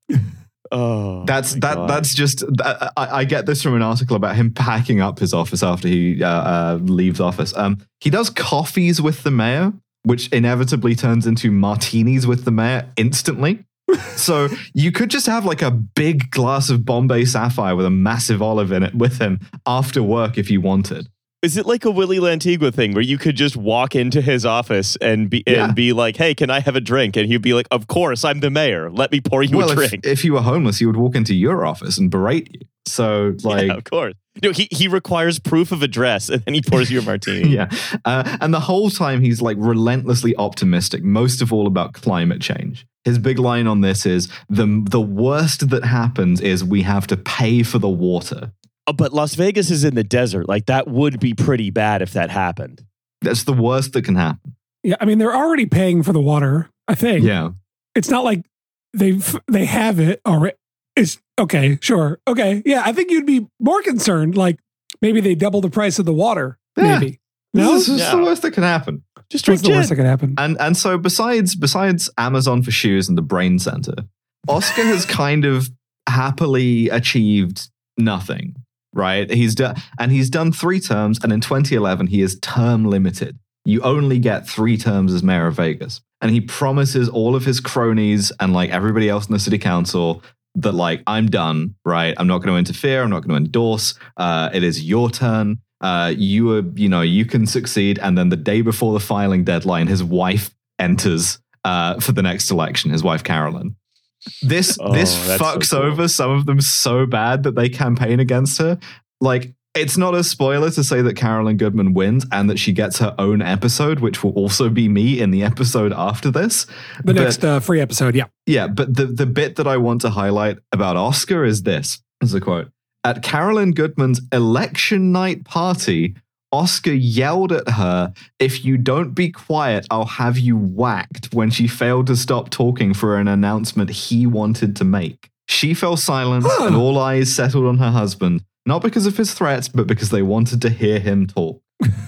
Oh, That's my that. God. That's just. I, I get this from an article about him packing up his office after he uh, uh, leaves office. Um, he does coffees with the mayor, which inevitably turns into martinis with the mayor instantly. So you could just have like a big glass of Bombay Sapphire with a massive olive in it with him after work if you wanted. Is it like a Willy Lantigua thing where you could just walk into his office and be Yeah. and be like, "Hey, can I have a drink?" And he'd be like, "Of course, I'm the mayor. Let me pour you well, a if, drink." if you were homeless, you would walk into your office and berate you. So like. yeah, of course. No, he he requires proof of address, and then he pours you a martini. Yeah. Uh, and the whole time he's like relentlessly optimistic, most of all about climate change. His big line on this is the the worst that happens is we have to pay for the water. Oh, but Las Vegas is in the desert. Like, that would be pretty bad if that happened. That's the worst that can happen. Yeah, I mean they're already paying for the water. I think. Yeah. It's not like they they have it already. It's okay, sure, okay, yeah. I think you'd be more concerned. Like maybe they double the price of the water. Yeah. Maybe. No, This is Yeah. the worst that can happen. Just what's drink the worst gin. that could happen? And and so besides besides Amazon for shoes and the Brain Center, Oscar has kind of happily achieved nothing. Right? He's done, and he's done three terms, and in twenty eleven he is term limited. You only get three terms as mayor of Vegas, and he promises all of his cronies and like everybody else in the city council that like I'm done. Right? I'm not going to interfere. I'm not going to endorse. Uh, it is your turn. Uh, you are, you know, you can succeed. And then the day before the filing deadline, his wife enters uh, for the next election. His wife Carolyn. This Oh, this that's so fucks cool. over some of them so bad that they campaign against her. Like, it's not a spoiler to say that Carolyn Goodman wins and that she gets her own episode, which will also be me in the episode after this. The But- next uh, free episode, yeah. yeah, but the, the bit that I want to highlight about Oscar is this. This is a quote. At Carolyn Goodman's election night party, Oscar yelled at her, "If you don't be quiet, I'll have you whacked," when she failed to stop talking for an announcement he wanted to make. She fell silent Huh. and all eyes settled on her husband, not because of his threats, but because they wanted to hear him talk.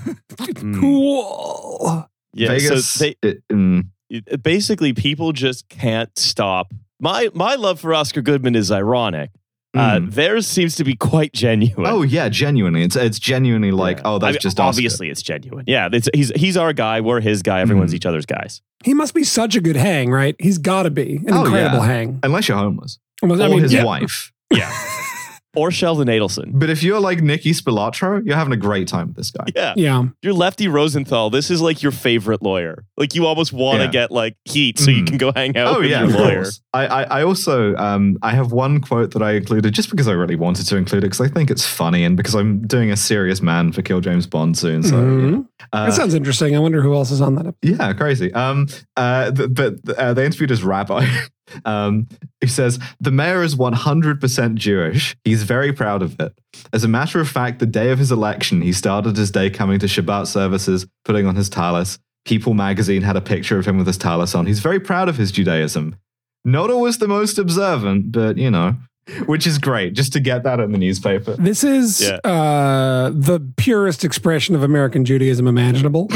Mm. Cool. Yeah, Vegas, so they, it- mm, it- basically people just can't stop. My my love for Oscar Goodman is ironic. Uh, mm. theirs seems to be quite genuine. Oh yeah, genuinely. It's it's genuinely like, Yeah. oh, I that's mean, just Oscar. obviously it's genuine. Yeah, it's, he's he's our guy. We're his guy. Everyone's Mhm. each other's guys. He must be such a good hang, right? He's got to be an Oh, incredible yeah. hang. Unless you're homeless. Almost- Or I mean, his yeah. wife. Yeah, or Sheldon Adelson. But if you're like Nikki Spilatro, you're having a great time with this guy. Yeah, Yeah. you're Lefty Rosenthal. This is like your favorite lawyer. Like you almost want to Yeah. get like heat so you Mhm. can go hang out Oh with yeah, your of lawyer. course. I, I I also um I have one quote that I included just because I really wanted to include it because I think it's funny and because I'm doing a serious man for Kill James Bond soon. So Mhm. yeah. Uh, That sounds interesting. I wonder who else is on that episode. Yeah, crazy. Um, uh, th- but uh, they interviewed his rabbi, um, who says the mayor is one hundred percent Jewish. He's very proud of it. As a matter of fact, the day of his election, he started his day coming to Shabbat services, putting on his talis. People magazine had a picture of him with his talis on. He's very proud of his Judaism. Not always the most observant, but you know, which is great just to get that in the newspaper. This is Yeah. uh, the purest expression of American Judaism imaginable.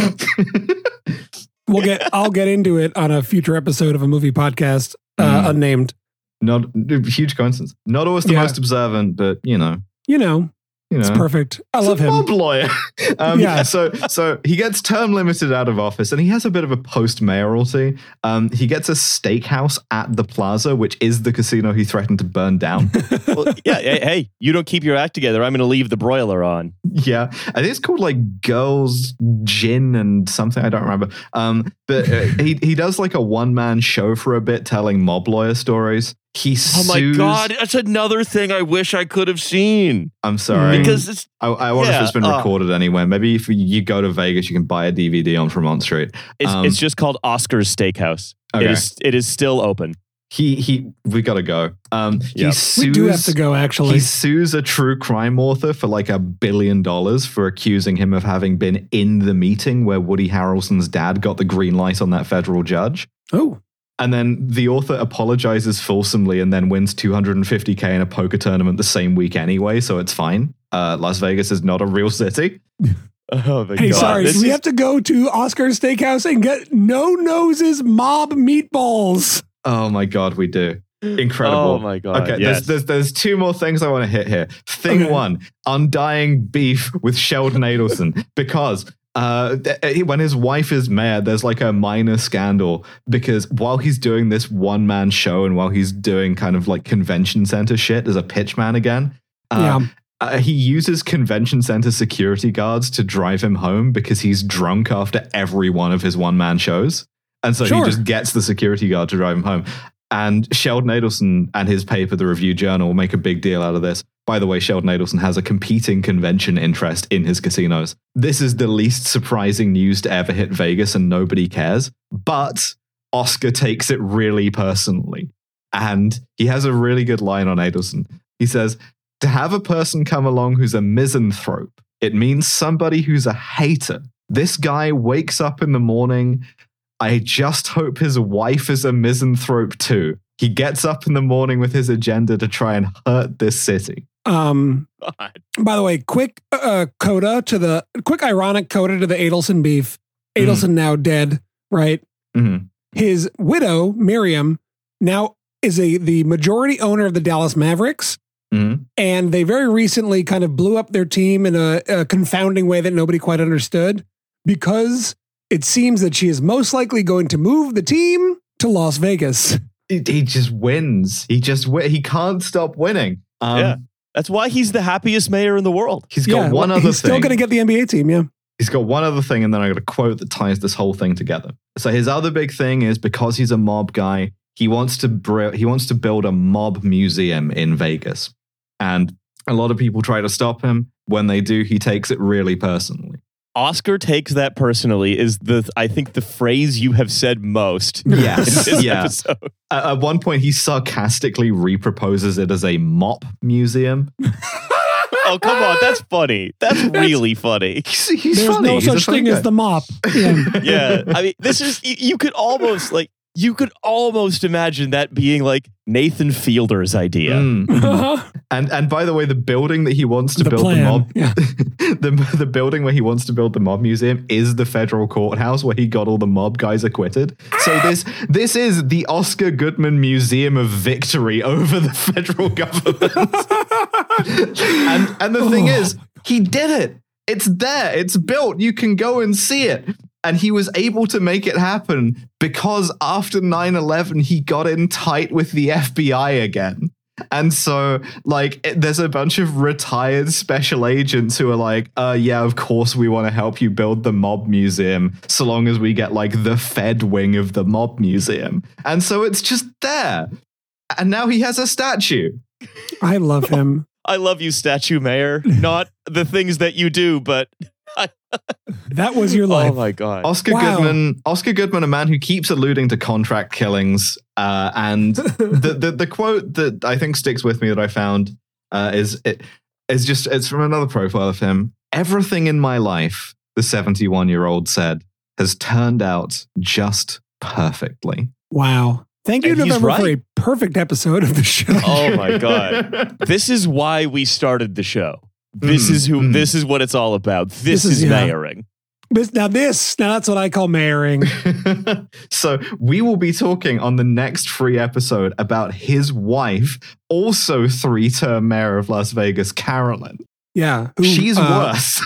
We'll get. I'll get into it on a future episode of a movie podcast, uh, Mm. unnamed. Not huge coincidence. Not always the Yeah. most observant, but you know. You know, You know, It's perfect. I He's love a him. mob lawyer. um, Yeah. So, so he gets term limited out of office, and he has a bit of a post mayoralty. Um, he gets a steakhouse at the Plaza, which is the casino he threatened to burn down. Well, yeah, hey, hey, you don't keep your act together, I'm going to leave the broiler on. Yeah, I think it's called like Girls Gin and something. I don't remember. Um, but uh, he he does like a one man show for a bit, telling mob lawyer stories. He Oh my sues- God, that's another thing I wish I could have seen. I'm sorry. Because it's I, I wonder Yeah, if it's been uh, recorded anywhere. Maybe if you go to Vegas, you can buy a D V D on Fremont Street. it's, Um, it's just called Oscar's Steakhouse. Okay. It is it is still open. He he, we gotta go. Um, he Yep. sues. We do have to go, actually. He sues a true crime author for like a billion dollars for accusing him of having been in the meeting where Woody Harrelson's dad got the green light on that federal judge. Oh, And then the author apologizes fulsomely and then wins two hundred fifty K in a poker tournament the same week anyway, so it's fine. Uh, Las Vegas is not a real city. Oh my hey, God. sorry. This We is- have to go to Oscar's Steakhouse and get No Noses mob meatballs. Oh my God, we do. Incredible. Oh my God. Okay, yes. there's, there's there's two more things I want to hit here. Thing Okay. one, undying beef with Sheldon Adelson because uh, th- when his wife is mayor, there's like a minor scandal because while he's doing this one man show and while he's doing kind of like convention center shit as a pitchman again, uh, Yeah. uh, he uses convention center security guards to drive him home because he's drunk after every one of his one man shows. And so Sure. he just gets the security guard to drive him home. And Sheldon Adelson and his paper, The Review Journal, make a big deal out of this. By the way, Sheldon Adelson has a competing convention interest in his casinos. This is the least surprising news to ever hit Vegas and nobody cares. But Oscar takes it really personally. And he has a really good line on Adelson. He says, to have a person come along who's a misanthrope, it means somebody who's a hater. This guy wakes up in the morning. I just hope his wife is a misanthrope too. He gets up in the morning with his agenda to try and hurt this city. Um, God. by the way, quick uh, coda to the quick ironic coda to the Adelson beef. Adelson now dead, right? Mhm. His widow, Miriam, now is a the majority owner of the Dallas Mavericks. Mhm. And they very recently kind of blew up their team in a, a confounding way that nobody quite understood because it seems that she is most likely going to move the team to Las Vegas. He, he just wins. He just wi- he can't stop winning. Um, Yeah. That's why he's the happiest mayor in the world. He's got Yeah, one well, other he's thing. still going to get the N B A team, yeah. He's got one other thing, and then I got a quote that ties this whole thing together. So his other big thing is because he's a mob guy, he wants to br- he wants to build a mob museum in Vegas, and a lot of people try to stop him. When they do, he takes it really personally. Oscar takes that personally is the I think the phrase you have said most Yes, in this yeah. episode. At, at one point, he sarcastically reproposes it as a mop museum. Oh, come on. That's funny. That's really funny. He's, he's There's funny. no He's a such funny thing guy. as the mop. Yeah. Yeah. I mean, this is, you, you could almost like, you could almost imagine that being like Nathan Fielder's idea. Mm, mm. Uh-huh. And and by the way, the building that he wants to The build plan, the mob, yeah. the the building where he wants to build the mob museum is the federal courthouse where he got all the mob guys acquitted. So this this is the Oscar Goodman Museum of Victory over the federal government. and and the thing Oh. is, he did it. It's there. It's built. You can go and see it. And he was able to make it happen because after nine eleven, he got in tight with the F B I again. And so, like, it, there's a bunch of retired special agents who are like, uh, yeah, of course we want to help you build the mob museum so long as we get, like, the Fed wing of the mob museum. And so it's just there. And now he has a statue. I love him. I love you, statue mayor. Not the things that you do, but That was your life. oh my God. Oscar Wow. Goodman, Oscar Goodman, a man who keeps alluding to contract killings. Uh, and the, the the quote that I think sticks with me that I found uh, is it is just it's from another profile of him. Everything in my life, the seventy-one year old said, has turned out just perfectly. Wow. Thank you, And he's November, for right. a perfect episode of the show. Oh my God. This is why we started the show. This Mm, is who, mm. this is what it's all about. This, This is, is- yeah. mayoring. This, now this, now that's what I call mayoring. So we will be talking on the next free episode about his wife, also three-term mayor of Las Vegas, Carolyn. Yeah. Who, She's uh, worse.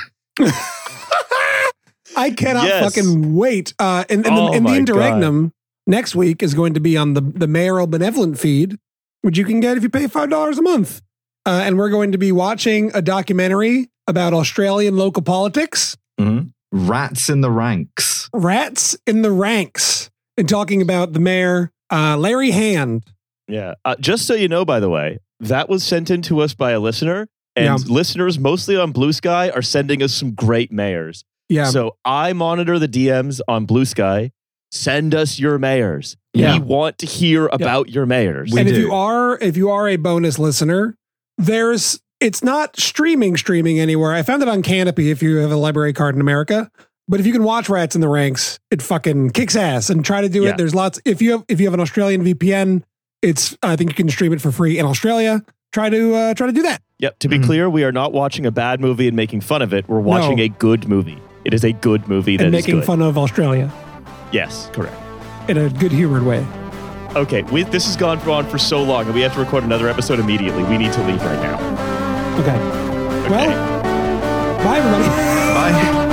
I cannot Yes. fucking wait. Uh, and and, Oh the, and the my interregnum next week is going to be on the, the mayoral benevolent feed, which you can get if you pay five dollars a month. Uh, and we're going to be watching a documentary about Australian local politics, Mhm. Rats in the ranks. rats in the ranks, and talking about the mayor, uh, Larry Hand. Yeah. Uh, just so you know, by the way, that was sent in to us by a listener, and Yeah. listeners, mostly on Blue Sky, are sending us some great mayors. Yeah. So I monitor the D Ms on Blue Sky. Send us your mayors. Yeah. We want to hear about your mayors. We and if do. you are if you are a bonus listener, there's it's not streaming streaming anywhere. I found it on Canopy if you have a library card in America. But if you can watch Rats in the Ranks, it fucking kicks ass. And try to do Yeah. it. There's lots. If you have if you have an Australian V P N, it's I think you can stream it for free in Australia. Try to uh, try to do that. Yep. To be Mhm. clear, we are not watching a bad movie and making fun of it. We're watching No. a good movie. It is a good movie that And is making good. fun of Australia Yes, correct. in a good humored way. Okay, we, this has gone on for so long, and we have to record another episode immediately. We need to leave right now. Okay. Okay. Well, bye everybody. Bye.